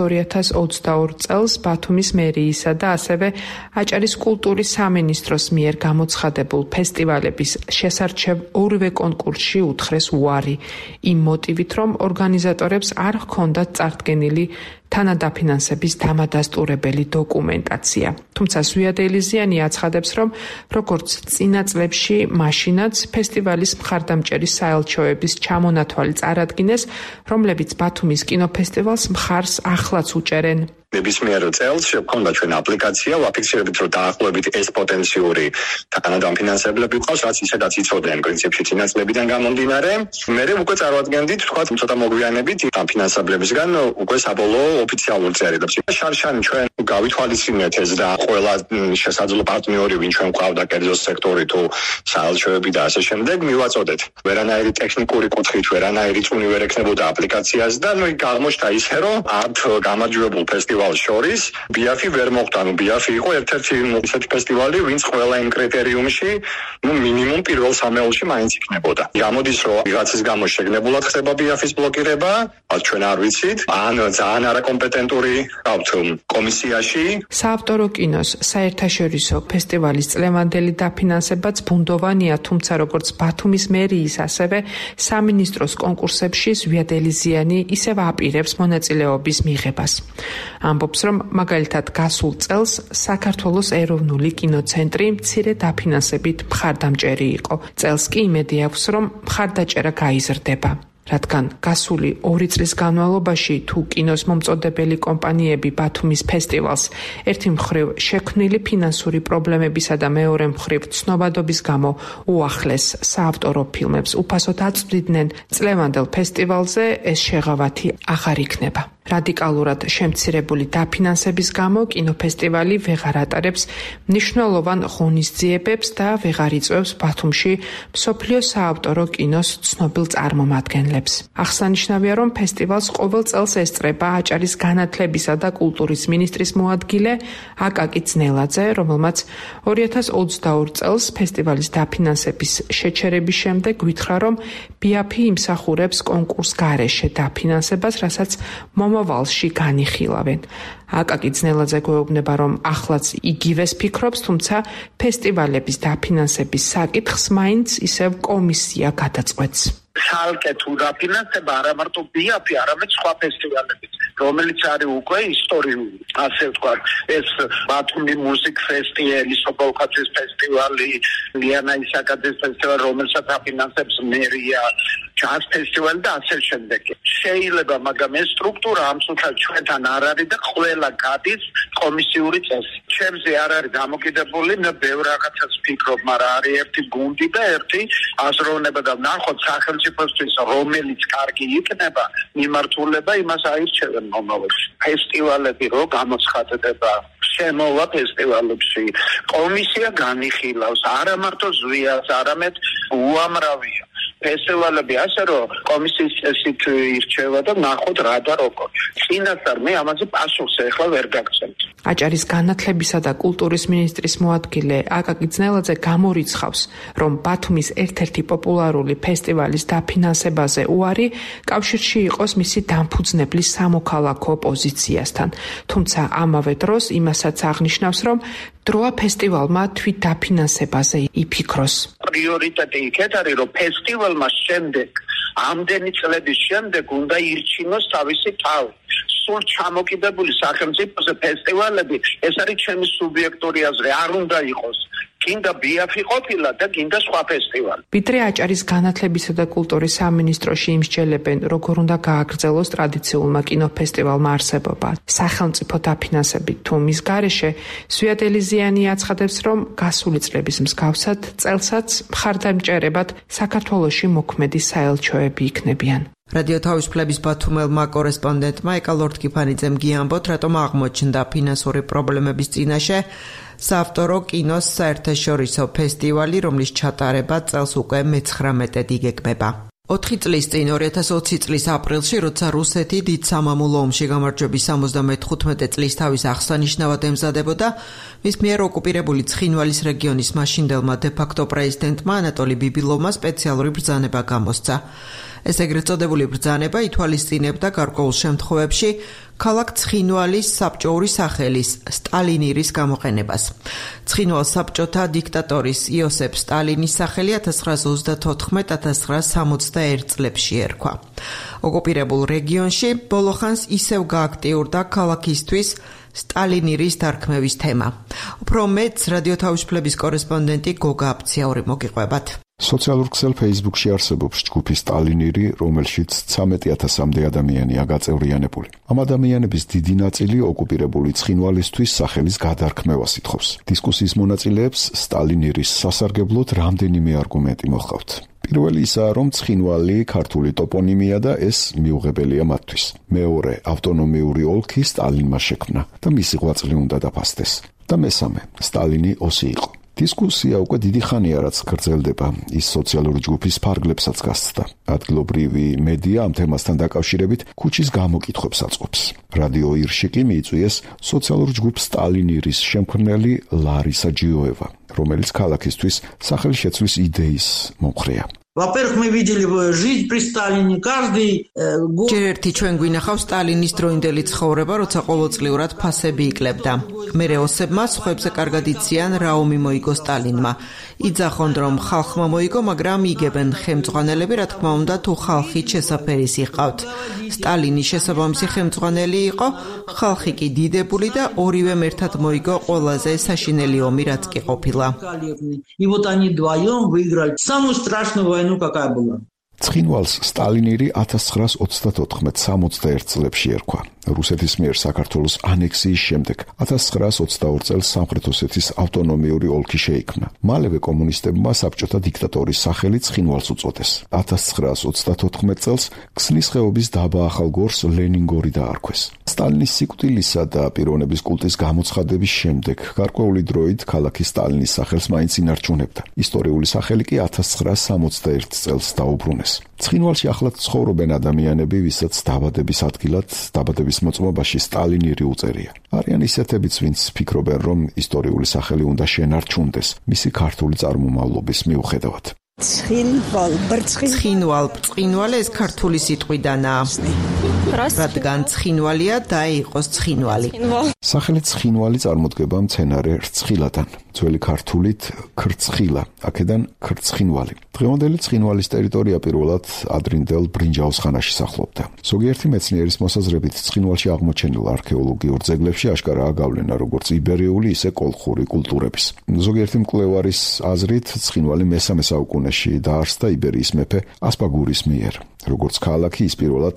2022 წელს ბათუმის მერიისა და ასევე აჭარის კულტურის სამინისტროს მიერ გამოცხადებულ ფესტივალების შესარჩევ ორივე კონკურსში უთხრეს უარი, იმ მოტივით, რომ ორგანიზატორებს არ ჰქონდათ წარდგენილი თანადაფინანსების დამადასტურებელი დოკუმენტაცია. თუმცა ზვიად ელიზიანი აცხადებს, რომ როგორც წინა წლებში, მაშინაც ფესტივალის მხარდამჭერის საელჩოების ჩამონათვალი წარადგინეს, რომლებიც ბათუმის კინოფესტივალს მხარს ახლაც უჭერენ.
ნებისმიერ წელს შეგვქონდა ჩვენ აპლიკაცია, ვაფიქსირებით, რომ დაახლოებით ეს პოტენციური თანადამფინანსებლები ყავს, რაც ისედაც იცოდნენ პრინციპში წინაწლებიდან გამომდინარე. მე უკვე წარვადგენდით, თქვა ცოტა მოგვიანებით ამ ფინანსებლებისგან უკვე საბოლოო ოფიციალურ წერილებს. შარშანი ჩვენ გავითვალისწინეთ ეს და ყველა შესაძლო პარტნიორი, ვინ ჩვენ გვყავდა კერძო სექტორი თუ საელჩოები და ასე შემდეგ, მივაწოდეთ. ვერანაირი ტექნიკური კუთხით, ვერანაირი წუნი ვერ ექნებოდა აპლიკაციას და აღმოჩნდა ისე, რომ ართ გამარჯვებულ ფესტივალს შორის ბიაფი ვერ მოხვდა. ბიაფი იყო ერთ-ერთი ისეთი ფესტივალი, ვინც ყველა იმ კრიტერიუმში, მინიმუმ პირველ სამეულში მაინც იქნებოდა. გამოდის, რომ ვიღაცის გამო შეგნებულად ხდება ბიაფის ბლოკირება, ჩვენ არ ვიცით, ან ძალიან არაკომპეტენტური ყავთ კომისიაში.
საავტორო კინოს საერთაშორისო ფესტივალის წლევანდელი დაფინანსებაც ბუნდოვანია, თუმცა როგორც ბათუმის მერიის, ასევე სამინისტროს კონკურსებში ზვიად ელიზიანი ისევ აპირებს მონაწილეობის მიღებას. ამბობს, რომ მაგალითად გასულ წელს საქართველოს ეროვნული კინოცენტრი მცირე დაფინანსებით მხარდამჭერი იყო. წელს კი იმედი აქვს, რომ მხარდაჭერა გაიზრდება. რადგან გასული 2 წლის განმავლობაში თუ კინოს მომწოდებელი კომპანიები ბათუმის ფესტივალს ერთი მხრივ შექმნილი ფინანსური პრობლემებისა და მეორე მხრივ ცნობადობის გამო უახლეს საავტორო ფილმებს უფასოდ აწვდიდნენ, წლევანდელ ფესტივალზე ეს შეღავათი აღარ იქნება. რადიკალურად შემცირებული დაფინანსების გამო კინოფესტივალი ვეღარ ატარებს მნიშვნელოვან ღონისძიებებს და ვეღარ იწვევს ბათუმში მსოფლიო საავტორო კინოს ცნობილ წარმომადგენლებს. აღსანიშნავია, რომ ფესტივალს ყოველ წელს ესწრება აჭარის განათლებისა და კულტურის მინისტრის მოადგილე აკაკი ძნელაძე, რომელმაც 2022 წელს ფესტივალის დაფინანსების შეჩერების შემდეგ გვითხრა, რომ ბიაფი იმსახურებს კონკურს გარეშე დაფინანსებას, რასაც მომავალში განიხილავენ. აკაკი ძნელაძე გვეუბნება, რომ ახლაც იგივეს ფიქრობს, თუმცა ფესტივალების დაფინანსების საკითხს მაინც ისევ კომისია გადაწყვეტს.
ხალხე თუ დაფინანსება არა მარტო ბიაფი, არამედ სხვა ფესტივალებიც, რომელიც არის უკვე ისტორიული, ასე ვთქვათ, ეს ბათუმი მუსიკ ფესტივალი, სოფოლკაცის ფესტივალი, ლიანა ისაკაძის ფესტივალი, რომელსაც აფინანსებს მერია, ჯაზ ფესტივალი და ასე შემდეგ. შეიძლება, მაგრამ ეს სტრუქტურა ამ სულთან ჩვენთან არ არის და ყველა გადის კომისიური წესი. ჩემზე არ არის დამოკიდებული, მე ბევრ რაღაცას ვფიქრობ, მაგრამ არის ერთი გუნდი და ერთი აზროვნება და ნახოთ სახელმწიფოსთვის რომელიც კარგი იქნება, მიმართულება იმას აირჩევენ მომავალში. ფესტივალები რო გამოცხადდება, შემოვა ფესტივალებში, კომისია განიხილავს, არა მარტო ზვიას, არამედ უამრავია. ფესტივალები ასე რომ კომისიის წესით ირჩევა და ნახოთ რა და როგორ. წინასწარ მე ამაზე პასუხს ახლა ვერ გაგცემთ.
აჭარის განათლებისა და კულტურის მინისტრის მოადგილე აკაკი ძნელაძე გამორიცხავს, რომ ბათუმის ერთ-ერთი პოპულარული ფესტივალის დაფინანსებაზე უარი კავშირში იყოს მისი დამფუძნებლის სამოქალაქო პოზიციასთან. თუმცა ამავე დროს იმასაც აღნიშნავს, რომ დროა ფესტივალმა თვით დაფინანსებაზე იფიქროს.
პრიორიტეტი იქეთ არის, რომ ფესტივალმა შემდეგ, ამდენი წლების შემდეგ უნდა ირჩინოს თავისი თავი. სულ ჩამოკიდებული სახელმწიფოზე ფესტივალები, ეს არის ჩემი სუბიექტური აზრი, არ უნდა იყოს. გინდა ბიაფი ყოფილა და გინდა სხვა ფესტივალი.
ვიდრე აჭარის განათლებისა და კულტურის სამინისტროში იმსჯელებენ, როგორ უნდა გააგრძელოს ტრადიციულმა კინოფესტივალმა არსებობა. სახელმწიფო დაფინანსებით თუ მის გარეშე, ზვიად ელიზიანი აცხადებს, რომ გასული წლების მსგავსად წელსაც მხარდამჭერებად საქართველოში მოქმედი საელჩოები იქნებიან.
რადიო თავისუფლების ბათუმელმა კორესპონდენტმა ეკალორდ-კიფანიძემ გიამბოთ, რატომ აღმოჩნდა ფინანსური პრობლემების წინაშე საავტორო კინოს საერთაშორისო ფესტივალი, რომლის ჩატარება წელს უკვე მე-19 იგეგმება. 4 წლის წინ 2020 წლის აპრილში, როცა რუსეთი დიდ სამამულო ომში გამარჯვების 75 წლის თავის აღსანიშნავად ემზადებოდა, მის მიერ ოკუპირებული ცხინვალის რეგიონის მაშინდელმა დე-ფაქტო პრეზიდენტმა ანატოლი ბიბილოვმა სპეციალური ბრძანება გამოსცა. ეს ეგრეთ წოდებული ბრძანება ითვალისწინებდა გარკვეულ შემთხვევებში ქალაქ ცხინვალის საბჭოური სახელის სტალინირის გამოყენებას. ცხინვალს საბჭოთა დიქტატორის იოსებ სტალინის სახელი 1934-1961 წლებში ერქვა. ოკუპირებულ რეგიონში ბოლოხანს ისევ გააქტიურდა ქალაქისთვის სტალინირის დარქმევის თემა. უფრო მეც რადიო თავისუფლების კორესპონდენტი გოგა აფციაური მოგიყვებათ.
სოციალურ ქსელ Facebook-ში არსებობს ჯგუფი სტალინირი, რომელშიც 13,000-მდე ადამიანია გაწევრიანებული. ამ ადამიანების დიდი ნაწილი ოკუპირებული ცხინვალისთვის სახელის გადარქმევას ითხოვს. დისკუსიის მონაწილეებს სტალინირის სასარგებლოდ რამდენიმე არგუმენტი მოჰყავთ. პირველი ისაა, რომ ცხინვალი ქართული ტოპონიმია და ეს მიუღებელია მათთვის. მეორე, ავტონომიური ოლქი სტალინმა შექმნა და მისი ღვაწლი უნდა დაფასდეს. და მესამე, სტალინი ოსი იყო. დისკუსია უკვე დიდი ხანია, რაც გრძელდება, ის სოციალური ჯგუფის ფარგლებსაც გასცდა. ადგილობრივი მედია ამ თემასთან დაკავშირებით ქუჩის გამოკითხვებს აწყობს. რადიო ირში კი მიიწვიეს სოციალურ ჯგუფ სტალინირის შემქმნელი ლარისა ჯიოევა, რომელიც ქალაქისთვის სახელშეცვლის იდეის მომხრეა.
Во-первых, мы видели жизнь при Сталине, каждый год.
ჯერ ერთი ჩვენ გვინახავს სტალინის დროინდელი ცხოვრება, როცა ყოველწლიურად ფასები იკლებდა. მერე ოსებმა სხვებზე კარგად იციან რა ომი მოიგო სტალინმა. იძახონ რომ ხალხმა მოიგო, მაგრამ იგებენ ხელმძღვანელები, რა თქმა უნდა, თუ ხალხი შესაფერის იყავთ. სტალინის შესაბამისი ხელმძღვანელი იყო, ხალხი კი დიდებული და ორივემ ერთად მოიგო ყველაზე საშინელი ომი, რაც კი ყოფილა.
И вот они вдвоем выиграли самую страшную войну, какая была.
ცხინვალს სტალინირი 1934-61 წლებში ერქვა. რუსეთის მიერ საქართველოს ანექსიის შემდეგ 1922 წელს სამხრეთ ოსეთის ავტონომიური ოლქი შეიქმნა. მალევე კომუნისტებმა საბჭოთა დიქტატორის სახელი ცხინვალს უწოდეს. 1934 წელს ქსნის ხეობის დაბა ახალგორს ლენინგორი დაარქვეს. სტალინის სიკვდილისა და პიროვნების კულტის გამოცხადების შემდეგ გარკვეული დროით ქალაქი სტალინის სახელს მაინც ინარჩუნებდა. ისტორიული სახელი კი 1961 წელს დაუბრუნეს. ცხინვალში ახლად ცხოვრობენ ადამიანები, ვისაც დაბადების ადგილად, დაბადების მოწმობაში სტალინირი უწერია. არიან ისეთებიც, ვინც ფიქრობენ, რომ ისტორიული სახელი უნდა შენარჩუნდეს მისი ქართული წარმომავლობის მიუხედავად.
ცხინვალ, ბრწყინვალე ეს ქართული სიტყვიდანაა. რადგან ცხინვალია და იყოს ცხინვალი.
სახელი ცხინვალი წარმოდგება მცენარე რცხილიდან. ძველი ქართულით ქრცხილა, აქედან ქრცხინვალი. დღევანდელი ცხინვალის ტერიტორია პირველად ადრინდელ ბრინჯაოს ხანაში სახლობდა. ზოგიერთი მეცნიერის მოსაზრებით ცხინვალში აღმოჩენილ არქეოლოგიურ ძეგლებში აშკარაა გავლენა როგორც იბერიული, ისე კოლხური კულტურების. ზოგიერთი მკვლევარის აზრით ცხინვალი მე-3 საუკუნეში დაარსდა იბერიის მეფე ასპაგურის მიერ. როგორც ქალაქი ის პირველად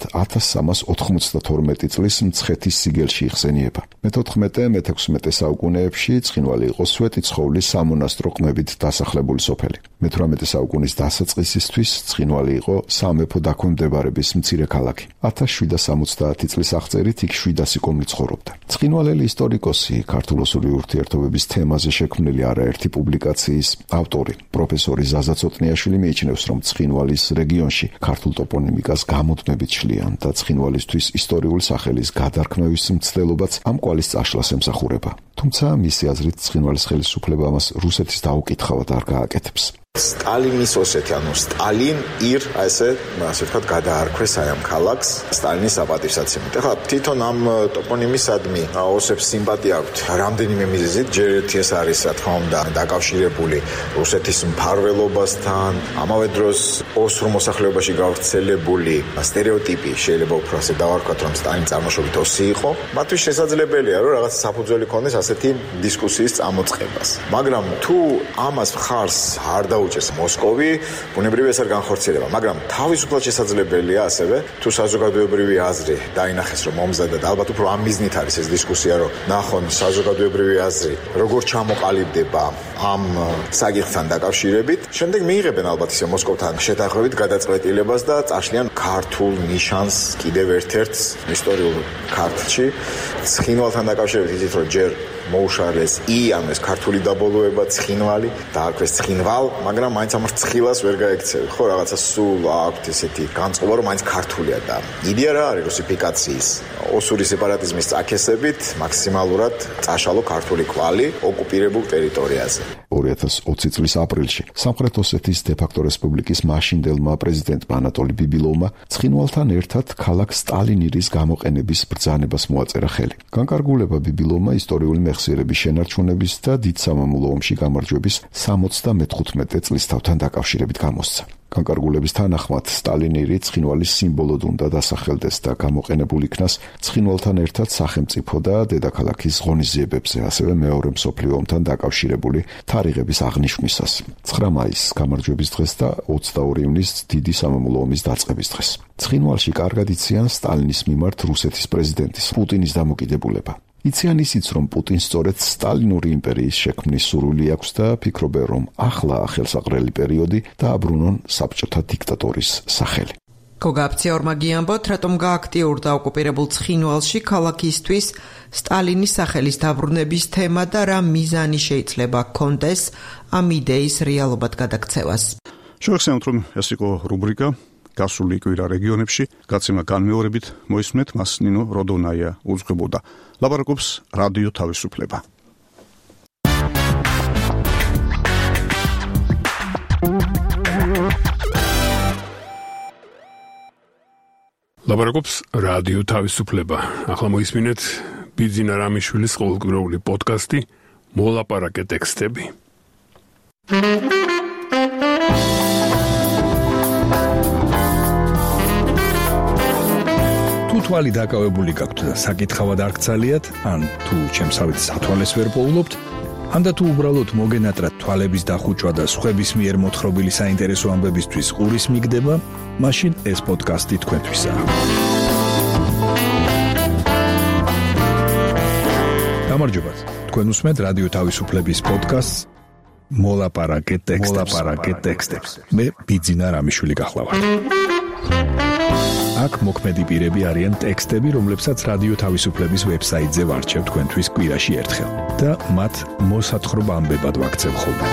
1392 წლის მცხეთის სიგელში იხსენიება. მე-14-მე-16 საუკუნეებში ცხინვალი იყო სვეტიცხოვლის სამონასტრო ყმებით დასახლებული სოფელი. მე-18 საუკუნის დასაწყისისთვის ცხინვალი იყო სამეფო დაქვემდებარების მცირე ქალაქი. 1770 წლის აღწერით იქ 700 კომლი ცხოვრობდა. ცხინვალელი ისტორიკოსი, ქართულ-ოსური ურთიერთობების თემაზე შექმნილი არაერთი პუბლიკაციის ავტორი, პროფესორი ზაზა ცოტნიაშვილი მიიჩნევს, რომ ცხინვალის რეგიონში ქართულ ტოპონიმიკას გამუდმებით შლიან და ცხინვალისთვის ისტორიული სახელის გადარქმევის მცდელობაც ამ კვალის წაშლას ემსახურება. თუმცა მისი აზრით ცხინვალის ხელისუფლება ამას რუსეთის დაუკითხავად არ გააკეთებს.
სტალინის ოსეთი, ანუ სტალინ ირ, ასე ვთქვათ, გადაარქვეს აი ამ ქალაქს სტალინის საპატივსაცემად. ეხლა თვითონ ამ ტოპონიმისადმი ოსებს სიმპათია აქვთ რამდენიმე მიზეზით. ჯერ ერთი ეს არის, რა თქმა უნდა, დაკავშირებული რუსეთის მფარველობასთან, ამავე დროს ოსურ მოსახლეობაში გავრცელებული სტერეოტიპი, შეიძლება უფრო ასე დავარქვათ, რომ სტალინი წარმოშობით ოსი იყო. მათთვის შესაძლებელია, რომ რაღაც საფუძველი ქონდეს ასეთი დისკუსიის წამოწყებას. მაგრამ თუ ამას მხარს არ უჭერს მოსკოვი, ბუნებრივია ეს არ განხორციელება, მაგრამ თავისუფლად შესაძლებელია ასევე, თუ საზოგადოებრივი აზრი დაინახეს, რომ მომზადდა და ალბათ უფრო ამ მიზნით არის ეს დისკუსია, რომ ნახონ საზოგადოებრივი აზრი, როგორ ჩამოყალიბდება ამ საკითხთან დაკავშირებით. შემდეგ მიიღებენ ალბათ ისე მოსკოვთან შეთანხმებით გადაწყვეტილებას და წაშლიან ქართულ ნიშანს კიდევ ერთ-ერთ ისტორიულ ქართლში. ცხინვალთან დაკავშირებით იცით, რომ ჯერ მოუშალეს ანუ ეს ქართული დაბოლოება ცხინვალი, დაარქვეს ცხინვალ, მაგრამ მაინც ამ რცხილას ვერ გაექცევი. ხო, რაღაცა სულ აქვთ ესეთი განწყობა, რომ მაინც ქართულია და იდეა რა არის რუსიფიკაციის, ოსური სეპარატიზმის წაქესებით მაქსიმალურად წაშალო ქართული კვალი ოკუპირებულ ტერიტორიაზე.
2020 წლის aprილში სამხრეთ ოსეთის დე-ფაქტო რესპუბლიკის მაშინდელმა პრეზიდენტმა ანატოლი ბიბილოვმა ცხინვალთან ერთად ქალაქ სტალინირის გამოყენების ბრძანებას მოაწერა ხელი. განკარგულება ბიბილოვმა ისტორიული მეხსიერების შენარჩუნების და დიდ სამამულო ომში გამარჯვების 75 წლის თავთან დაკავშირებით გამოსცა. განკარგულების თანახმად სტალინირი ცხინვალის სიმბოლოდ უნდა დასახელდეს და გამოყენებულ იქნას ცხინვალთან ერთად სახელმწიფო და დედაქალაქის ღონისძიებებზე, ასევე მეორე მსოფლიო ომთან დაკავშირებული თარიღების აღნიშვნისას. 9 მაისს გამარჯვების დღეს და 22 ივნისს დიდი სამამულო ომის დაწყების დღეს. ცხინვალში კარგად იციან სტალინის მიმართ რუსეთის პრეზიდენტის პუტინის დამოკიდებულება. იციან ისიც, რომ პუტინს სწორედ სტალინური იმპერიის შექმნის სურვილი აქვს და ფიქრობენ, რომ ახლა ხელსაყრელი პერიოდი დააბრუნონ საბჭოთა დიქტატორის სახელი.
გოგაპცია ორმაგიანბოთ, რატომ გააქტიურდა ოკუპირებულ ცხინვალში ქალაქისთვის სტალინის სახელის დაბრუნების თემა და რა მიზანი შეიძლება ჰქონდეს ამ იდეის რეალობად გადაქცევას.
შევახსენოთ, რომ ეს იყო რუბრიკა გასული კვირა რეგიონებში, გაცემა განმეორებით მოისმენთ მას ნინო როდონაია უძღვებოდა. ლაპარაკობს რადიო თავისუფლება.
ლაპარაკობს რადიო თავისუფლება. ახლა მოისმინეთ ბიძინა რამიშვილის ყოველკვირეული პოდკასტი მოლაპარაკე ტექსტები.
თუ თვალი დაკავებული გაქვთ და საკითხავად არ გცალიათ, ან თუ ჩემსავით სათვალეს ვერ პოულობთ, ანდა თუ უბრალოდ მოგენატრათ თვალების დახუჭვა და სხვების მიერ მოთხრობილი საინტერესო ამბებისთვის ყურის მიგდება, მაშინ ეს პოდკასტი თქვენთვისაა. გამარჯობათ, თქვენ უსმენთ რადიო თავისუფლების პოდკასტს მოლაპარაკე ტექსტებს. მე ბიძინა რამიშვილი გახლავართ. აქ მოქმედი პირები არიან ტექსტები, რომლებსაც რადიო თავისუფლების ვებსაიტზე ვარჩევ თქვენთვის კვირაში ერთხელ და მათ მოსათხრობ ამბებად ვაქცევ ხოლმე.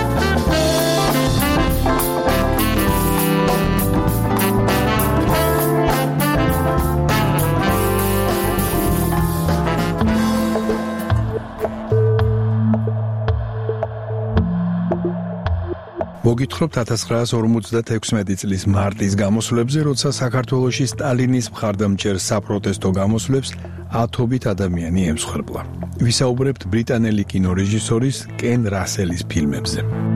მოგითხრობთ 1956 წლის მარტის გამოსვლებზე, როცა საქართველოში სტალინის მხარდამჭერ საპროტესტო გამოსვლებს ათობით ადამიანი ემსხვერპლა. ვისაუბრებთ ბრიტანელი კინორეჟისორის კენ რასელის ფილმებზე.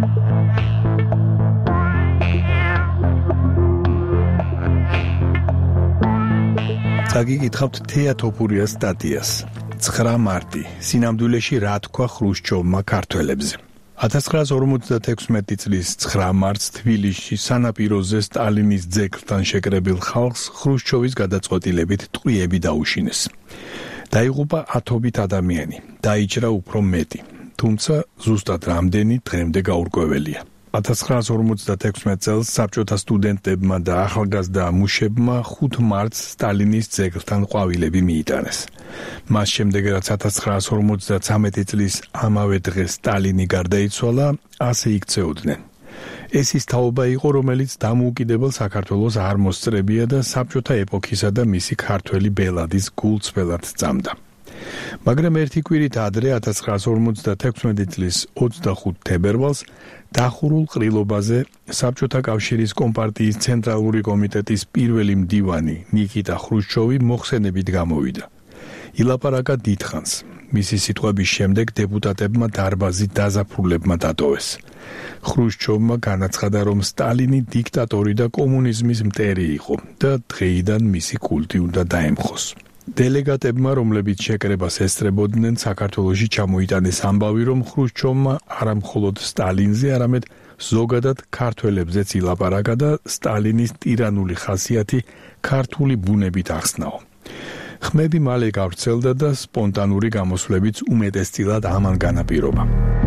წაგიკითხავთ თეატოფურიას სტატიას. 9 მარტი. სინამდვილეში რა თქვა ხრუშჩოვმა ქართველებზე. 1956 წლის 9 მარტს თბილისში სანაპიროზე სტალინის ძეგლთან შეკრებილ ხალხს ხრუშჩოვის გადაწყვეტილებით ტყვიები დაუშინეს. დაიღუპა ათობით ადამიანი, დაიჭრა უფრო მეტი, თუმცა ზუსტად რამდენი დღემდე გაურკვეველია. 1956 წელს საბჭოთა სტუდენტებმა და ახალგაზრდა მუშებმა 5 მარტს სტალინის ძეგლთან ყვავილები მიიტანეს. მას შემდეგ, რაც 1953 წლის ამავე დღეს სტალინი გარდაიცვალა, ასე იქცეოდნენ. ეს ის თაობა იყო, რომელიც დამოუკიდებელ საქართველოს არ მოსწრებია და საბჭოთა ეპოქისა და მისი ქართველი ბელადის გულწრფელად წამდა. მაგრამ ერთი კვირით ადრე 1956 წლის 25 თებერვალს დახურულ ყრილობაზე საბჭოთა კავშირის კომპარტიის ცენტრალური კომიტეტის პირველი მდივანი ნიკიტა ხრუშჩოვი მოხსენებით გამოვიდა. ილაპარაკა დიდხანს. მისი სიტყვების შემდეგ დეპუტატებმა დარბაზი დაზაფხულებმა დატოვეს. ხრუშჩოვმა განაცხადა, რომ სტალინი დიქტატორი და კომუნიზმის მტერი იყო და დღეიდან მისი კულტი უნდა დაემხოს. დელეგატებმა, რომლებიც შეკრებას ესწრებოდნენ, საქართველოში ჩამოიტანეს ამბავი, რომ ხრუშჩოვმა არა მხოლოდ სტალინზე, არამედ ზოგადად ქართველებზეც ილაპარაკა და სტალინის ტირანული ხასიათი ქართული ბუნებით ახსნაო. ხმები მალე გავრცელდა და სპონტანური გამოსვლებიც უმეტესწილად ამან განაპირობა.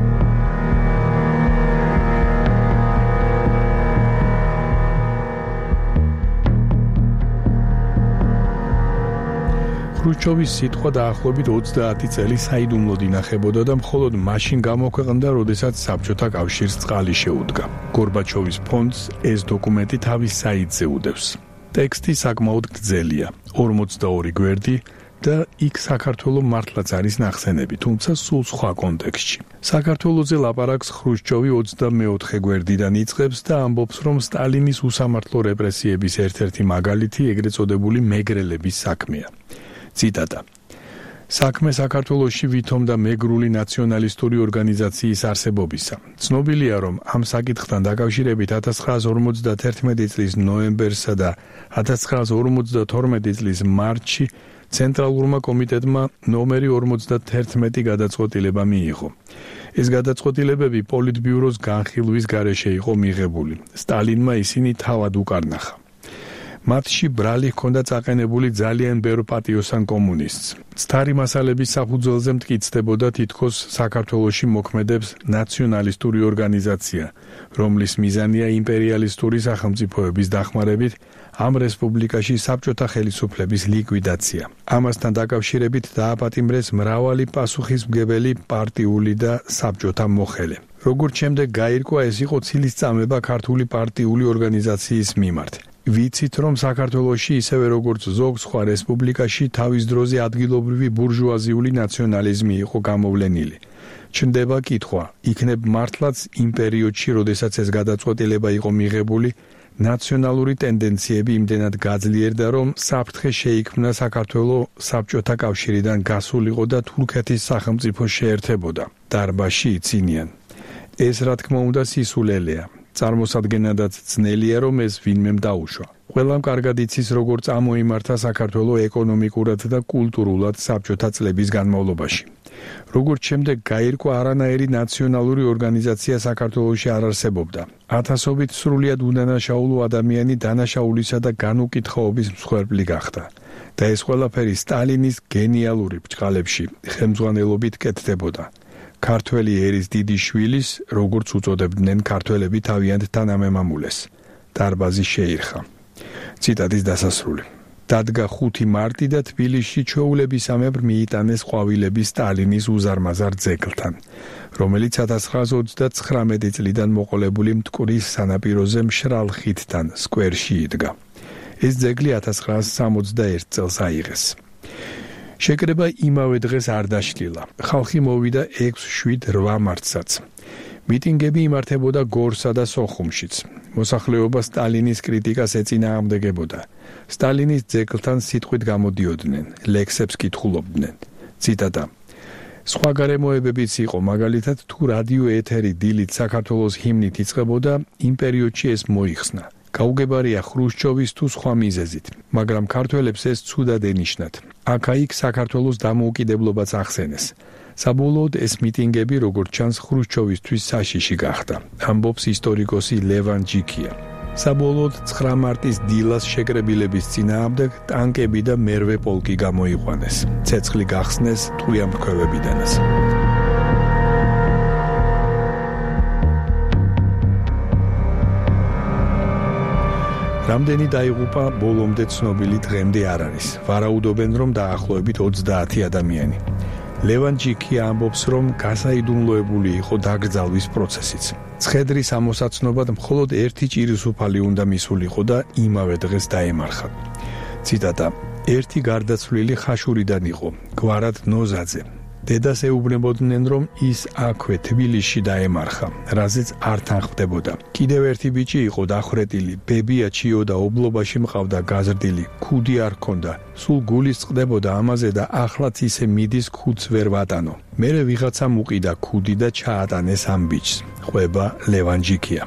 ხრუშჩოვის სიტყვა დაახლოებით 30 წელი საიდუმლოდ ინახებოდა და მხოლოდ მაშინ გამოქვეყნდა, როდესაც საბჭოთა კავშირს წყალი შეუდგა. გორბაჩოვის ფონდს ეს დოკუმენტი თავის საიტზე უდევს. ტექსტი საკმაოდ გრძელია, 42 გვერდი და იქ საქართველოს მართლაც არის ნახსენები, თუმცა სულ სხვა კონტექსტში. საქართველოზე ლაპარაკს ხრუშჩოვი 24 გვერდიდან იწყებს და ამბობს, რომ სტალინის უსამართლო რეპრესიების ერთ-ერთი მაგალითი ეგრეთ წოდებული მეგრელების საქმეა. ციტატა. საქმე საქართველოში ვითომდა მეგრული ნაციონალისტური ორგანიზაციის არსებობისა. ცნობილია, რომ ამ საკითხთან დაკავშირებით 1951 წლის ნოემბერსა და 1952 წლის მარტში ცენტრალურმა კომიტეტმა ნომერი 51 გადაწყვეტილება მიიღო. ეს გადაწყვეტილებები პოლიტბიუროს განხილვის გარეშე იყო მიღებული. სტალინმა ისინი თავად უკარნახა. მათში ბრალი ჰქონდა წაყენებული ძალიან ბევრ პატიოსან კომუნისტს. ცთარი მასალების საფუძველზე მტკიცდებოდა თითქოს საქართველოში მოქმედებს ნაციონალისტური ორგანიზაცია, რომლის მიზანია იმპერიალისტური სახელმწიფოების დახმარებით ამ რესპუბლიკაში საბჭოთა ხელისუფლების ლიკვიდაცია. ამასთან დაკავშირებით დააპატიმრეს მრავალი პასუხისმგებელი პარტიული და საბჭოთა მოხელე. როგორც შემდეგ გაირკვა, ეს იყო ცილისწამება ქართული პარტიული ორგანიზაციის მიმართ. ვიცით, რომ საქართველოში ისევე როგორც ზოგ სხვა რესპუბლიკაში თავის დროზე ადგილობრივი ბურჟუაზიული ნაციონალიზმი იყო გამოვლენილი. ჩნდება კითხვა, იქნებ მართლაც იმ პერიოდში, როდესაც ეს გადაწყვეტილება იყო მიღებული, ნაციონალური ტენდენციები იმდენად გაძლიერდა, რომ საფრთხე შეიქმნა საქართველოს საბჭოთა კავშირიდან გასულიყო და თურქეთის სახელმწიფო შეერთებოდა. დარბაზში იცინიან. ეს რა თქმა უნდა სისულელეა. წარმოსადგენადაც ძნელია, რომ ეს ვინმემ დაუშვა. ყველამ კარგად იცის, როგორც ამოიმართა საქართველოს ეკონომიკურად და კულტურულად საბჭოთა წლების განმავლობაში. როგორც შემდეგ გაირკვა, არანაირი ნაციონალური ორგანიზაცია საქართველოში არ არსებობდა. ათასობით სრულიად უდანაშაულო ადამიანი დანაშაულისა და განუკითხაობის მსხვერპლი გახდა. და ეს ყველაფერი სტალინის გენიალური ბრჭყალებში ხელმძღვანელობით კეთდებოდა. ქართველი ერის დიდი შვილის, როგორც უწოდებდნენ ქართველები თავიანთ თანამემამულეს, დარბაზი შეირხა. ციტატის დასასრული. დადგა 5 მარტი და თბილისში ჩვეულებისამებრ მიიტანეს ყვავილები სტალინის უზარმაზარ ძეგლთან, რომელიც 1929 წლიდან მოყოლებული მტკვრის სანაპიროზე მშრალ ხიდთან სკვერში იდგა. ეს ძეგლი 1961 წელს აიღეს. შეკრება იმავე დღეს არ დაშლილა. ხალხი მოვიდა 6-7-8 მარტსაც. მიტინგები იმართებოდა გორსა და სოხუმშიც. მოსახლეობა სტალინის კრიტიკას ეწინააღმდეგებოდა. სტალინის ძეგლთან სიტყვით გამოდიოდნენ, ლექსებს კითხულობდნენ. ციტატა. სხვა გარემოებებიც იყო, მაგალითად თუ რადიო ეთერი დილით საქართველოს ჰიმნით იწყებოდა, იმ პერიოდში ეს მოიხსნა. გაუგებარია ხრუშჩოვის თუ სხვა მიზეზით, მაგრამ ქართველებს ეს ცუდად ენიშნათ. აქა-იქ საქართველოს დამოუკიდებლობაც ახსენეს. საბოლოოდ ეს მიტინგები, როგორც ჩანს, ხრუშჩოვისთვის საშიში გახდა, ამბობს ისტორიკოსი ლევან ჯიქია. საბოლოოდ 9 მარტის დილას შეკრებილების წინააღმდეგ ტანკები და მერვე პოლკი გამოიყვანეს. ცეცხლი გახსნეს ტყვიამფრქვევებიდანაც. რამდენი დაიღუპა ბოლომდე ცნობილი დღემდე არ არის. ვარაუდობენ, რომ დაახლოებით 30 ადამიანი. ლევან ჯიქია ამბობს, რომ გასაიდუმლოებული იყო დაკრძალვის პროცესიც. ცხედრის ამოსაცნობად მხოლოდ ერთი ჭირისუფალი უნდა მისულიყო და იმავე დღეს დაემარხა. ციტატა. ერთი გარდაცვლილი ხაშურიდან იყო, გვარად ნოზაძე. დედას ეუბნებოდნენ, რომ ის აქვე თბილისში დაემარხა, რაზეც არ თანხმდებოდა. კიდევ ერთი ბიჭი იყო დახვრეტილი, ბებია ჩიოდა ობლობაში მყავდა გაზრდილი, ქუდი არ ჰქონდა. სულ გულის წყდებოდა ამაზე და ახლაც ისე მიდის ქუდს ვერ ვატანო. მერე ვიღაცამ უყიდა ქუდი და ჩაატანეს ამ ბიჭს. ყვება ლევან ჯიქია.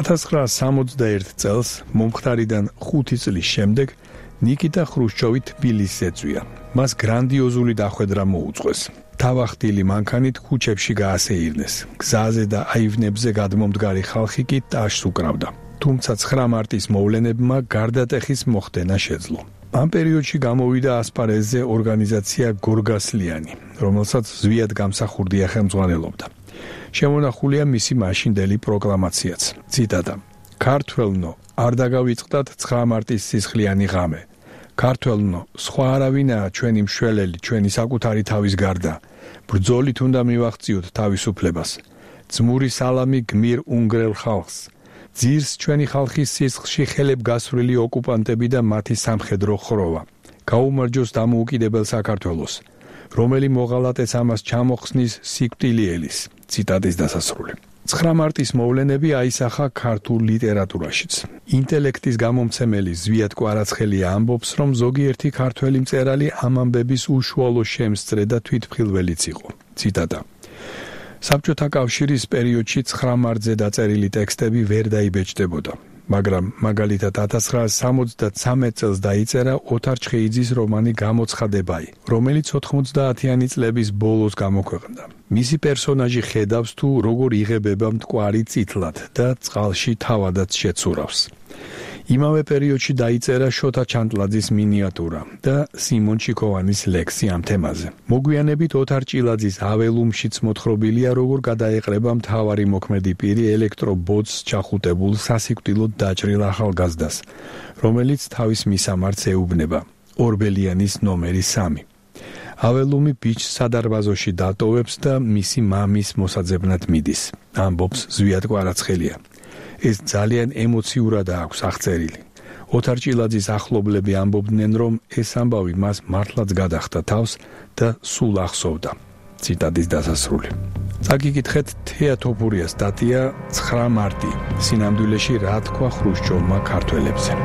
1961 წელს, მომხდარიდან 5 წლის შემდეგ, ნიკიტა ხრუშჩოვი თბილისს ეწვია. მას გრანდიოზული დახვედრა მოუწყვეს. თავახტილი მანქანით ქუჩებში გაასეირნეს. გზაზე და აივნებზე გადმომდგარი ხალხი კი ტაშს უკრავდა. თუმცა 9 მარტის მოვლენებმა გარდატეხის მოხდენა შეძლო. ამ პერიოდში გამოვიდა ასპარეზზე ორგანიზაცია გორგასლიანი, რომელსაც ზვიად გამსახურდია ხელმძღვანელობდა. შემონახულია მისი მაშინდელი პროკლამაციაც. ციტატა. ქართველნო, არ დაგავიწყდათ 9 მარტის სისხლიანი ღამე. ქართველნო, სხვა არავინაა ჩვენი მშველელი, ჩვენი საკუთარი თავის გარდა. ბრძოლით უნდა მივაღწიოთ თავისუფლებას. ძმური სალამი გმირ უნგრელ ხალხს. ძირს ჩვენი ხალხის სისხლში ხელებ გასვლილი ოკუპანტები და მათი სამხედრო ხროვა. გაუმარჯოს დამოუკიდებელ საქართველოს, რომელი მოღალატეს ამას ჩამოხსნის სიკვდილიელის. ციტატის დასასრული. 9 მარტის მოვლენები აისახა ქართულ ლიტერატურაშიც. ინტელექტის გამომცემელი ზვიად კვარაცხელია ამბობს, რომ ზოგიერთი ქართველი მწერალი ამ ამბების უშუალო შემსწრე და თვითმხილველიც იყო. ციტატა. საბჭოთა კავშირის პერიოდში 9 მარტზე დაწერილი ტექსტები ვერ დაიბეჭდებოდა, მაგრამ მაგალითად 1963 წელს დაიწერა ოთარ ჩხეიძის რომანი გამოცხადებაი, რომელიც 90-იანი წლების ბოლოს გამოქვეყნდა. მისი პერსონაჟი ხედავს თუ როგორ იღებება მტკვარი წითლად და წყალში თავადაც შეცურავს. იმავე პერიოდში დაიწერა შოთა ჩანტლაძის მინიატურა და სიმონ ჩიქოვანის ლექსი ამ თემაზე. მოგვიანებით ოთარ ჭილაძის აველუმშიც მოთხრობილია, როგორ გადაეყრება მთავარი მოქმედი პირი ელექტრობოძს ჩახუტებულ სასიკვდილოდ დაჭრილ ახალგაზრდას, რომელიც თავის მისამართს ეუბნება. ორბელიანის ნომერი 3. აველუმი ბიჭს სადარბაზოში დატოვებს და მისი მამის მოსაძებნად მიდის. ამბობს ზვიად კვარაცხელია. ეს ძალიან ემოციურად აქვს აღწერილი. ოთარ ჭილაძის ახლობლები ამბობდნენ, რომ ეს ამბავი მას მართლაც გადახდა თავს და სულ ახსოვდა. ციტატის დასასრული. წაგიკითხეთ თეა თოფურიას სტატია 9 მარტი. სინამდვილეში რა თქვა ხრუშჩოვმა ქართველებზე.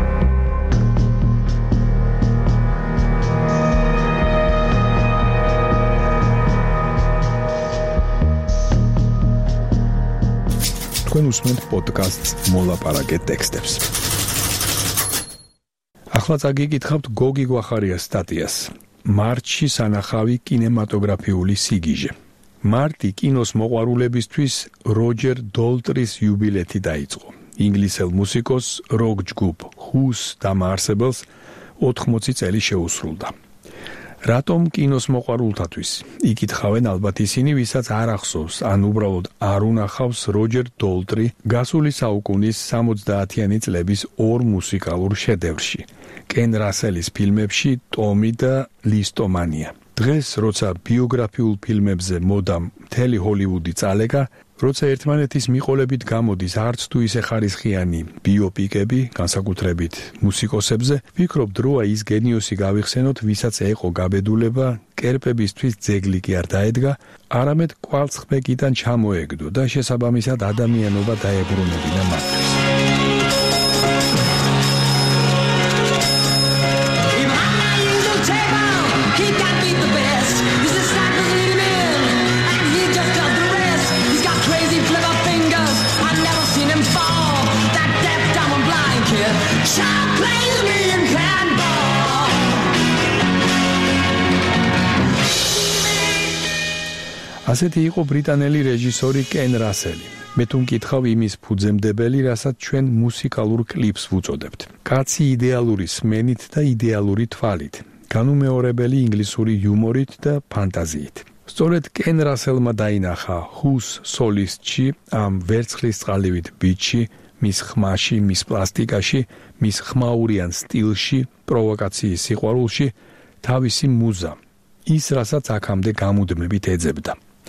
თქვენ უსმენთ პოდკასტს მოლაპარაკე ტექსტებს. ახლა წაგიკითხავთ გოგი გვახარიას სტატიას. მარტში სანახავი კინემატოგრაფიული სიგიჟე. მარტი კინოს მოყვარულებისთვის როჯერ დოლტრის იუბილეთი დაიწყო. ინგლისელ მუსიკოს როკ ჯგუფ Who's დამაარსებელს 80 წელი შეუსრულდა. რატომ კინოს მოყვარულთათვის? იკითხავენ ალბათ ისინი, ვისაც არ ახსოვს, ან უბრალოდ არ უნახავს როჯერ დოლტრი გასული საუკუნის 70-იანი წლების ორ მუსიკალურ შედევრში, კენ რასელის ფილმებში ტომი და ლისტომანია. დღეს, როცა ბიოგრაფიულ ფილმებზე მოდამ მთელი ჰოლივუდი წალეკა, როცა ერთმანეთის მიყოლებით გამოდის არც თუ ისე ხარისხიანი ბიოპიკები, განსაკუთრებით მუსიკოსებზე, ვფიქრობ დროა ის გენიოსი გავიხსენოთ, ვისაც ეყო გაბედულება, კერპებისთვის ძეგლი კი არ დაედგა, არამედ კვალცხბეკიდან ჩამოეგდო და შესაბამისად ადამიანობა დაებრუნებინა მათთვის. ასეთი იყო ბრიტანელი რეჟისორი კენ რასელი. მე თუ მკითხავ იმის ფუძემდებელი, რასაც ჩვენ მუსიკალურ კლიპს ვუწოდებთ. კაცი იდეალური სმენით და იდეალური თვალით, განუმეორებელი ინგლისური იუმორით და ფანტაზიით. სწორედ კენ რასელმა დაინახა Who's სოლისტში, ამ ვერცხლისწყალივით ბიჭში, მის ხმაში, მის პლასტიკაში, მის ხმაურიან სტილში, პროვოკაციის სიყვარულში, თავისი მუზა. ის, რასაც აქამდე გამუდმებით ეძებდა.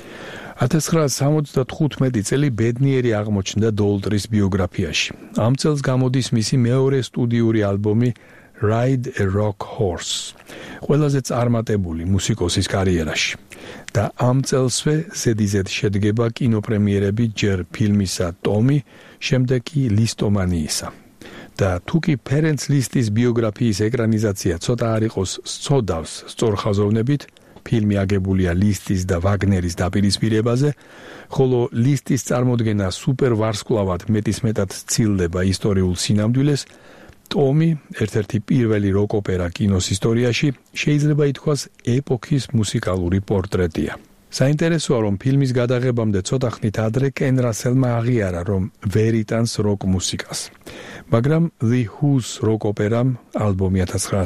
1975 წელი ბედნიერი აღმოჩნდა დოლტრის ბიოგრაფიაში. ამ წელს გამოდის მისი მეორე სტუდიური ალბომი Ride a Rock Horse, ყველაზე წარმატებული მუსიკოსის კარიერაში. და ამ წელსვე ზედიზედ შედგება კინოპრემიერები ჯერ ფილმისა ტომი, შემდეგ კი ლისტომანიისა. და თუკი ფერენც ლისტის ბიოგრაფიის ეკრანიზაცია ცოტა არ იყოს სწოდავს სწორხაზოვნებით, ფილმი აგებულია ლისტის და ვაგნერის დაპირისპირებაზე, ხოლო ლისტის წარმოდგენა სუპერ ვარსკვლავად მეტისმეტად სცილდება ისტორიულ სინამდვილეს, ტომი, ერთ-ერთი პირველი როკ ოპერა კინოს ისტორიაში, შეიძლება ითქვას ეპოქის მუსიკალური პორტრეტია. საინტერესოა, რომ ფილმის გადაღებამდე ცოტა ხნით ადრე კენ რასელმა აღიარა, რომ ვერ იტანს როკ მუსიკას. მაგრამ The Who's როკ ოპერამ, ალბომი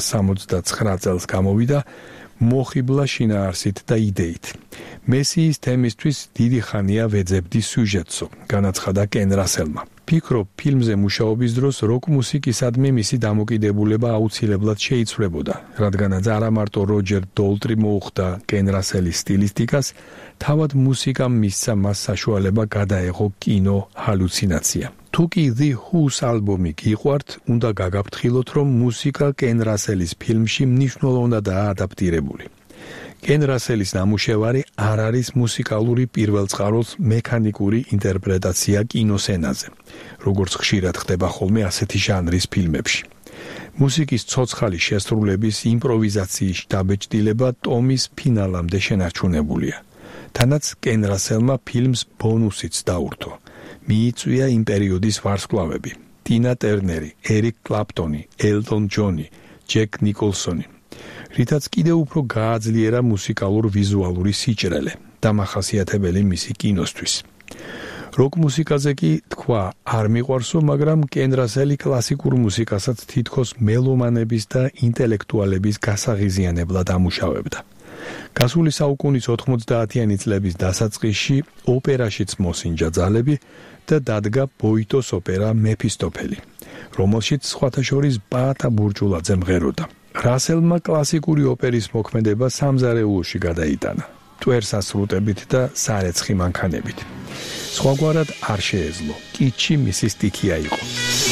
1979 წელს გამოვიდა, მოხიბლა შინაარსით და იდეით. მესიის თემისთვის დიდი ხანია ვეძებდი სიუჟეტსო, განაცხადა კენ რასელმა. ფიქრობ, ფილმზე მუშაობის დროს როკ მუსიკისადმი მისი დამოკიდებულება აუცილებლად შეიცვლებოდა, რადგანაც არა მარტო როჯერ დოლტრი მოუხდა კენ რასელის სტილისტიკას, თავად მუსიკამ მისცა მას საშუალება გადაეღო კინო ჰალუცინაცია. თუკი The Who's ალბომი გიყვართ, უნდა გაგაფრთხილოთ, რომ მუსიკა კენ რასელის ფილმში მნიშვნელოვნადაა ადაპტირებული. კენ რასელის ნამუშევარი არ არის მუსიკალური პირველწყაროს მექანიკური ინტერპრეტაცია კინოსცენაზე, როგორც ხშირად ხდება ხოლმე ასეთი ჟანრის ფილმებში. მუსიკის ცოცხალი შესრულების იმპროვიზაციის დაბეჭდილება ტომის ფინალამდე შენარჩუნებულია. თანაც კენ რასელმა ფილმს ბონუსიც დაურთო. მიიწვია იმ პერიოდის ვარსკვლავები: ტინა ტერნერი, ერიკ კლაპტონი, ელტონ ჯონი, ჯეკ ნიკოლსონი. რითაც კიდევ უფრო გააძლიერა მუსიკალურ-ვიზუალური სიჭრელე, დამახასიათებელი მისი კინოსთვის. როკ მუსიკაზე კი თქვა არ მიყვარსო, მაგრამ კენდრასელი კლასიკურ მუსიკასაც თითქოს მელომანების და ინტელექტუალების გასაღიზიანებლად ამუშავებდა. გასული საუკუნის 90-იანი წლების დასაწყისში ოპერაშიც მოსინჯა ძალები და დადგა ბოიტოს ოპერა მეფისტოფელი, რომელშიც სხვათა შორის ბაატა ბურჭულაძე მღეროდა. რასელმა კლასიკური ოპერის მოქმედება სამზარეულოში გადაიტანა, ტვერსასრუტებით და სარეცხი მანქანებით. სხვაგვარად არ შეეძლო, კიჩი მისი სტიქია იყო.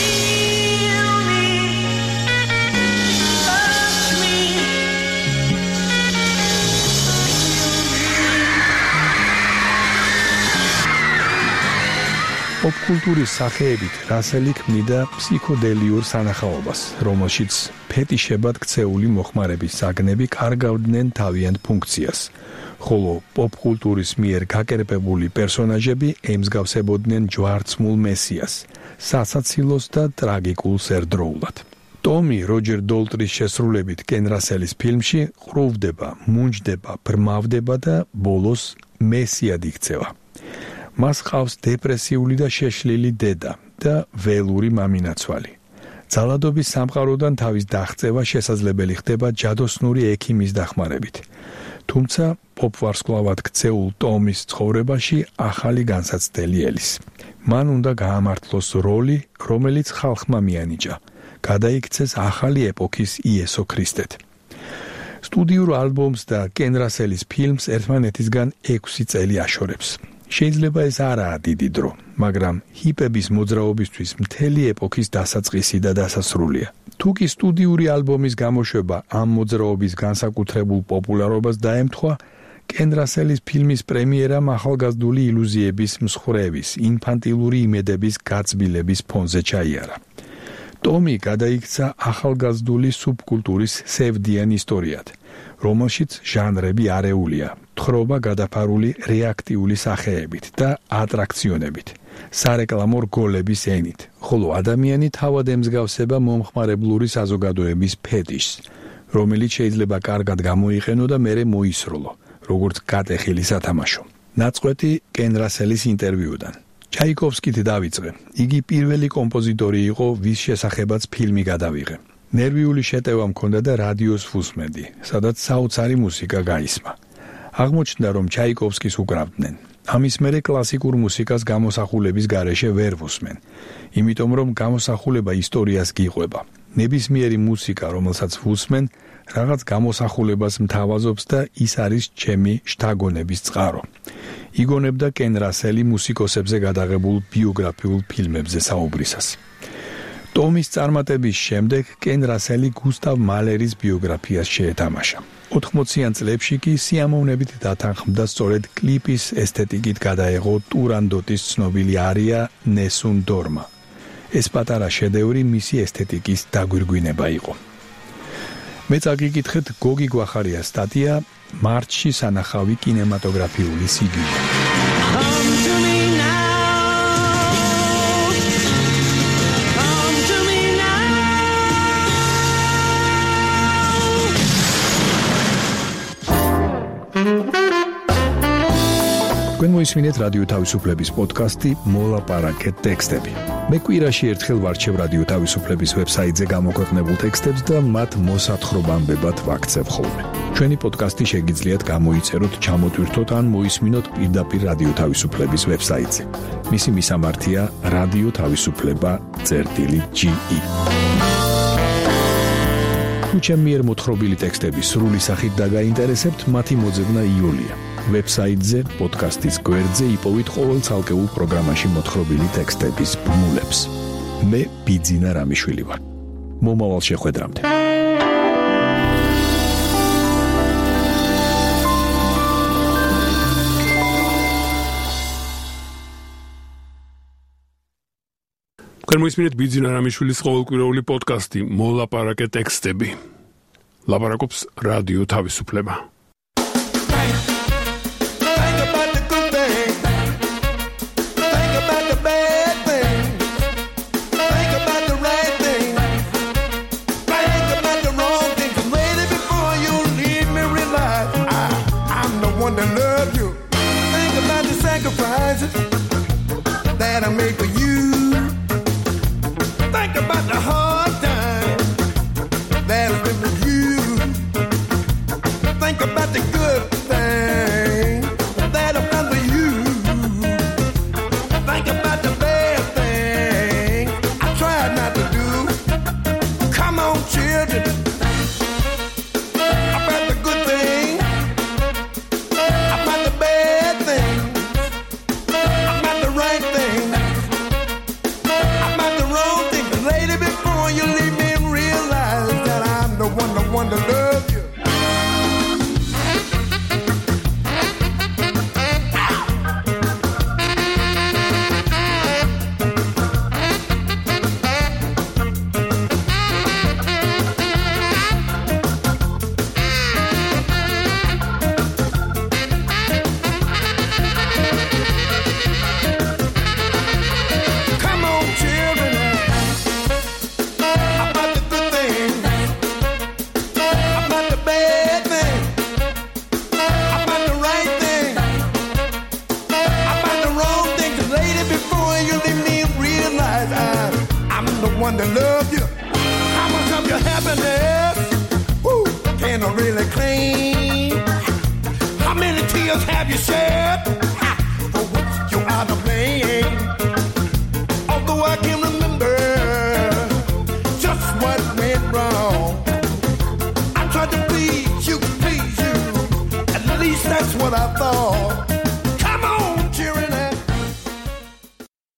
პოპკულტურის სახეებით რასელი ქმნიდა ფსიქოდელიურ სანახაობას, რომელშიც ფეტიშებად ქცეული მოხმარების საგნები კარგავდნენ თავიანთ ფუნქციას, ხოლო პოპკულტურის მიერ გაკერპებული პერსონაჟები ემსგავსებოდნენ ჯვარცმულ მესიას, სასაცილოს და ტრაგიკულს ერთდროულად. ტომი როჯერ დოლტრის შესრულებით კენ რასელის ფილმში ყრუვდება, მუნჯდება, ბრმავდება და ბოლოს მესიად იქცევა. მას ყავს დეპრესიული და შეშლილი დედა და ველური მამინაცვალი. ძალადობის სამყაროდან თავის დაღწევა შესაძლებელი ხდება ჯადოსნური ექიმის დახმარებით. თუმცა პოპვარსკვლავად ქცეულ ტომის ცხოვრებაში ახალი განსაცდელი ელის. მან უნდა გაამართლოს როლი, რომელიც ხალხმა მიანიჭა. გადაიქცეს ახალი ეპოქის იესო ქრისტეთ. სტუდიურ ალბომს და კენ რასელის ფილმს ერთმანეთისგან 6 წელი აშორებს. შეიძლება ეს არაა დიდი დრო, მაგრამ ჰიპების მოძრაობისთვის მთელი ეპოქის დასაწყისი და დასასრულია. თუკი სტუდიური ალბომის გამოშვება ამ მოძრაობის განსაკუთრებულ პოპულარობას დაემთხვა, კენ რასელის ფილმის პრემიერამ ახალგაზრდული ილუზიების მსხვრევის, ინფანტილური იმედების გაწბილების ფონზე ჩაიარა. ტომი გადაიქცა ახალგაზრდული სუბკულტურის სევდიან ისტორიად, რომელშიც ჟანრები არეულია, თხრობა გადაფარული რეაქტიული სახეებით და ატრაქციონებით, სარეკლამო რგოლების ენით, ხოლო ადამიანი თავად ემსგავსება მომხმარებლური საზოგადოების ფეტიშს, რომელიც შეიძლება კარგად გამოიყენო და მერე მოისროლო, როგორც გატეხილი სათამაშო. ნაწყვეტი კენ რასელის ინტერვიუდან. ჩაიკოვსკით დავიწყე. იგი პირველი კომპოზიტორი იყო, ვის შესახებაც ფილმი გადავიღე. ნერვიული შეტევა მქონდა და რადიოს ვუსმენდი, სადაც საოცარი მუსიკა გაისმა. აღმოჩნდა, რომ ჩაიკოვსკის უკრავდნენ. ამის მერე კლასიკურ მუსიკას გამოსახულების გარეშე ვერ ვუსმენ, იმიტომ რომ გამოსახულება ისტორიას გიყვება. ნებისმიერი მუსიკა, რომელსაც ვუსმენ, რაღაც გამოსახულებას მთავაზობს და ის არის ჩემი შთაგონების წყარო. იგონებდა კენ რასელი მუსიკოსებზე გადაღებულ ბიოგრაფიულ ფილმებზე საუბრისას. ტომის წარმატების შემდეგ კენ რასელი გუსტავ მალერის ბიოგრაფიას შეეთამაშა. 80-იან წლებში კი სიამოვნებით დათანხმდა სწორედ კლიპის ესთეტიკით გადაეღო ტურანდოტის ცნობილი არია ნესუნ დორმა. ეს პატარა შედევრი მისი ესთეტიკის დაგვირგვინება იყო. მე წაგიკითხეთ გოგი გვახარიას სტატია მარტში სანახავი კინემატოგრაფიული სიგიჟე. თქვენ მოისმინეთ რადიო თავისუფლების პოდკასტი მოლაპარაკეთ ტექსტები. მე კვირაში ერთხელ ვარჩევ რადიო თავისუფლების ვებსაიტზე გამოქვეყნებულ ტექსტებს და მათ მოსათხრობამდე ვაქცევ ხოლმე. ჩვენი პოდკასტი შეგიძლიათ გამოიწეროთ, ჩამოტვირთოთ ან მოისმინოთ პირდაპირ რადიო თავისუფლების ვებსაიტზე. მისი მისამართია რადიო თავისუფლება.ge. თუ ჩემი მიერ მოთხრობილი ტექსტები სრული სახით დაგაინტერესებთ, მათი მოძებნა იოლია. ვებსაიტზე, პოდკასტის გვერდზე იპოვით ყოველ ცალკეულ პროგრამაში მოთხრობილი ტექსტების ბმულებს. მე ბიძინა რამიშვილი ვარ. მომავალ შეხვედრამდე.
თქვენ მოისმინეთ ბიძინა რამიშვილის ყოველკვირეული პოდკასტი მოლაპარაკე ტექსტები. ლაპარაკობს რადიო თავისუფლება.
that I made for you. Think about the hard time that has been with you. Think about the good thing that I've done for you. Think about the bad thing I tried not to do. Come on, children. About the good thing, about the bad thing, about the right thing, about the wrong thing. Lady, before you leave me, realize that I'm the one to love you. Come on, children, about the good thing, about the bad thing, about the right thing, about the wrong thing. 'Cause lady, before you leave me, realize I'm the one to love you. How much of your happiness can I really claim? How many tears have you shed?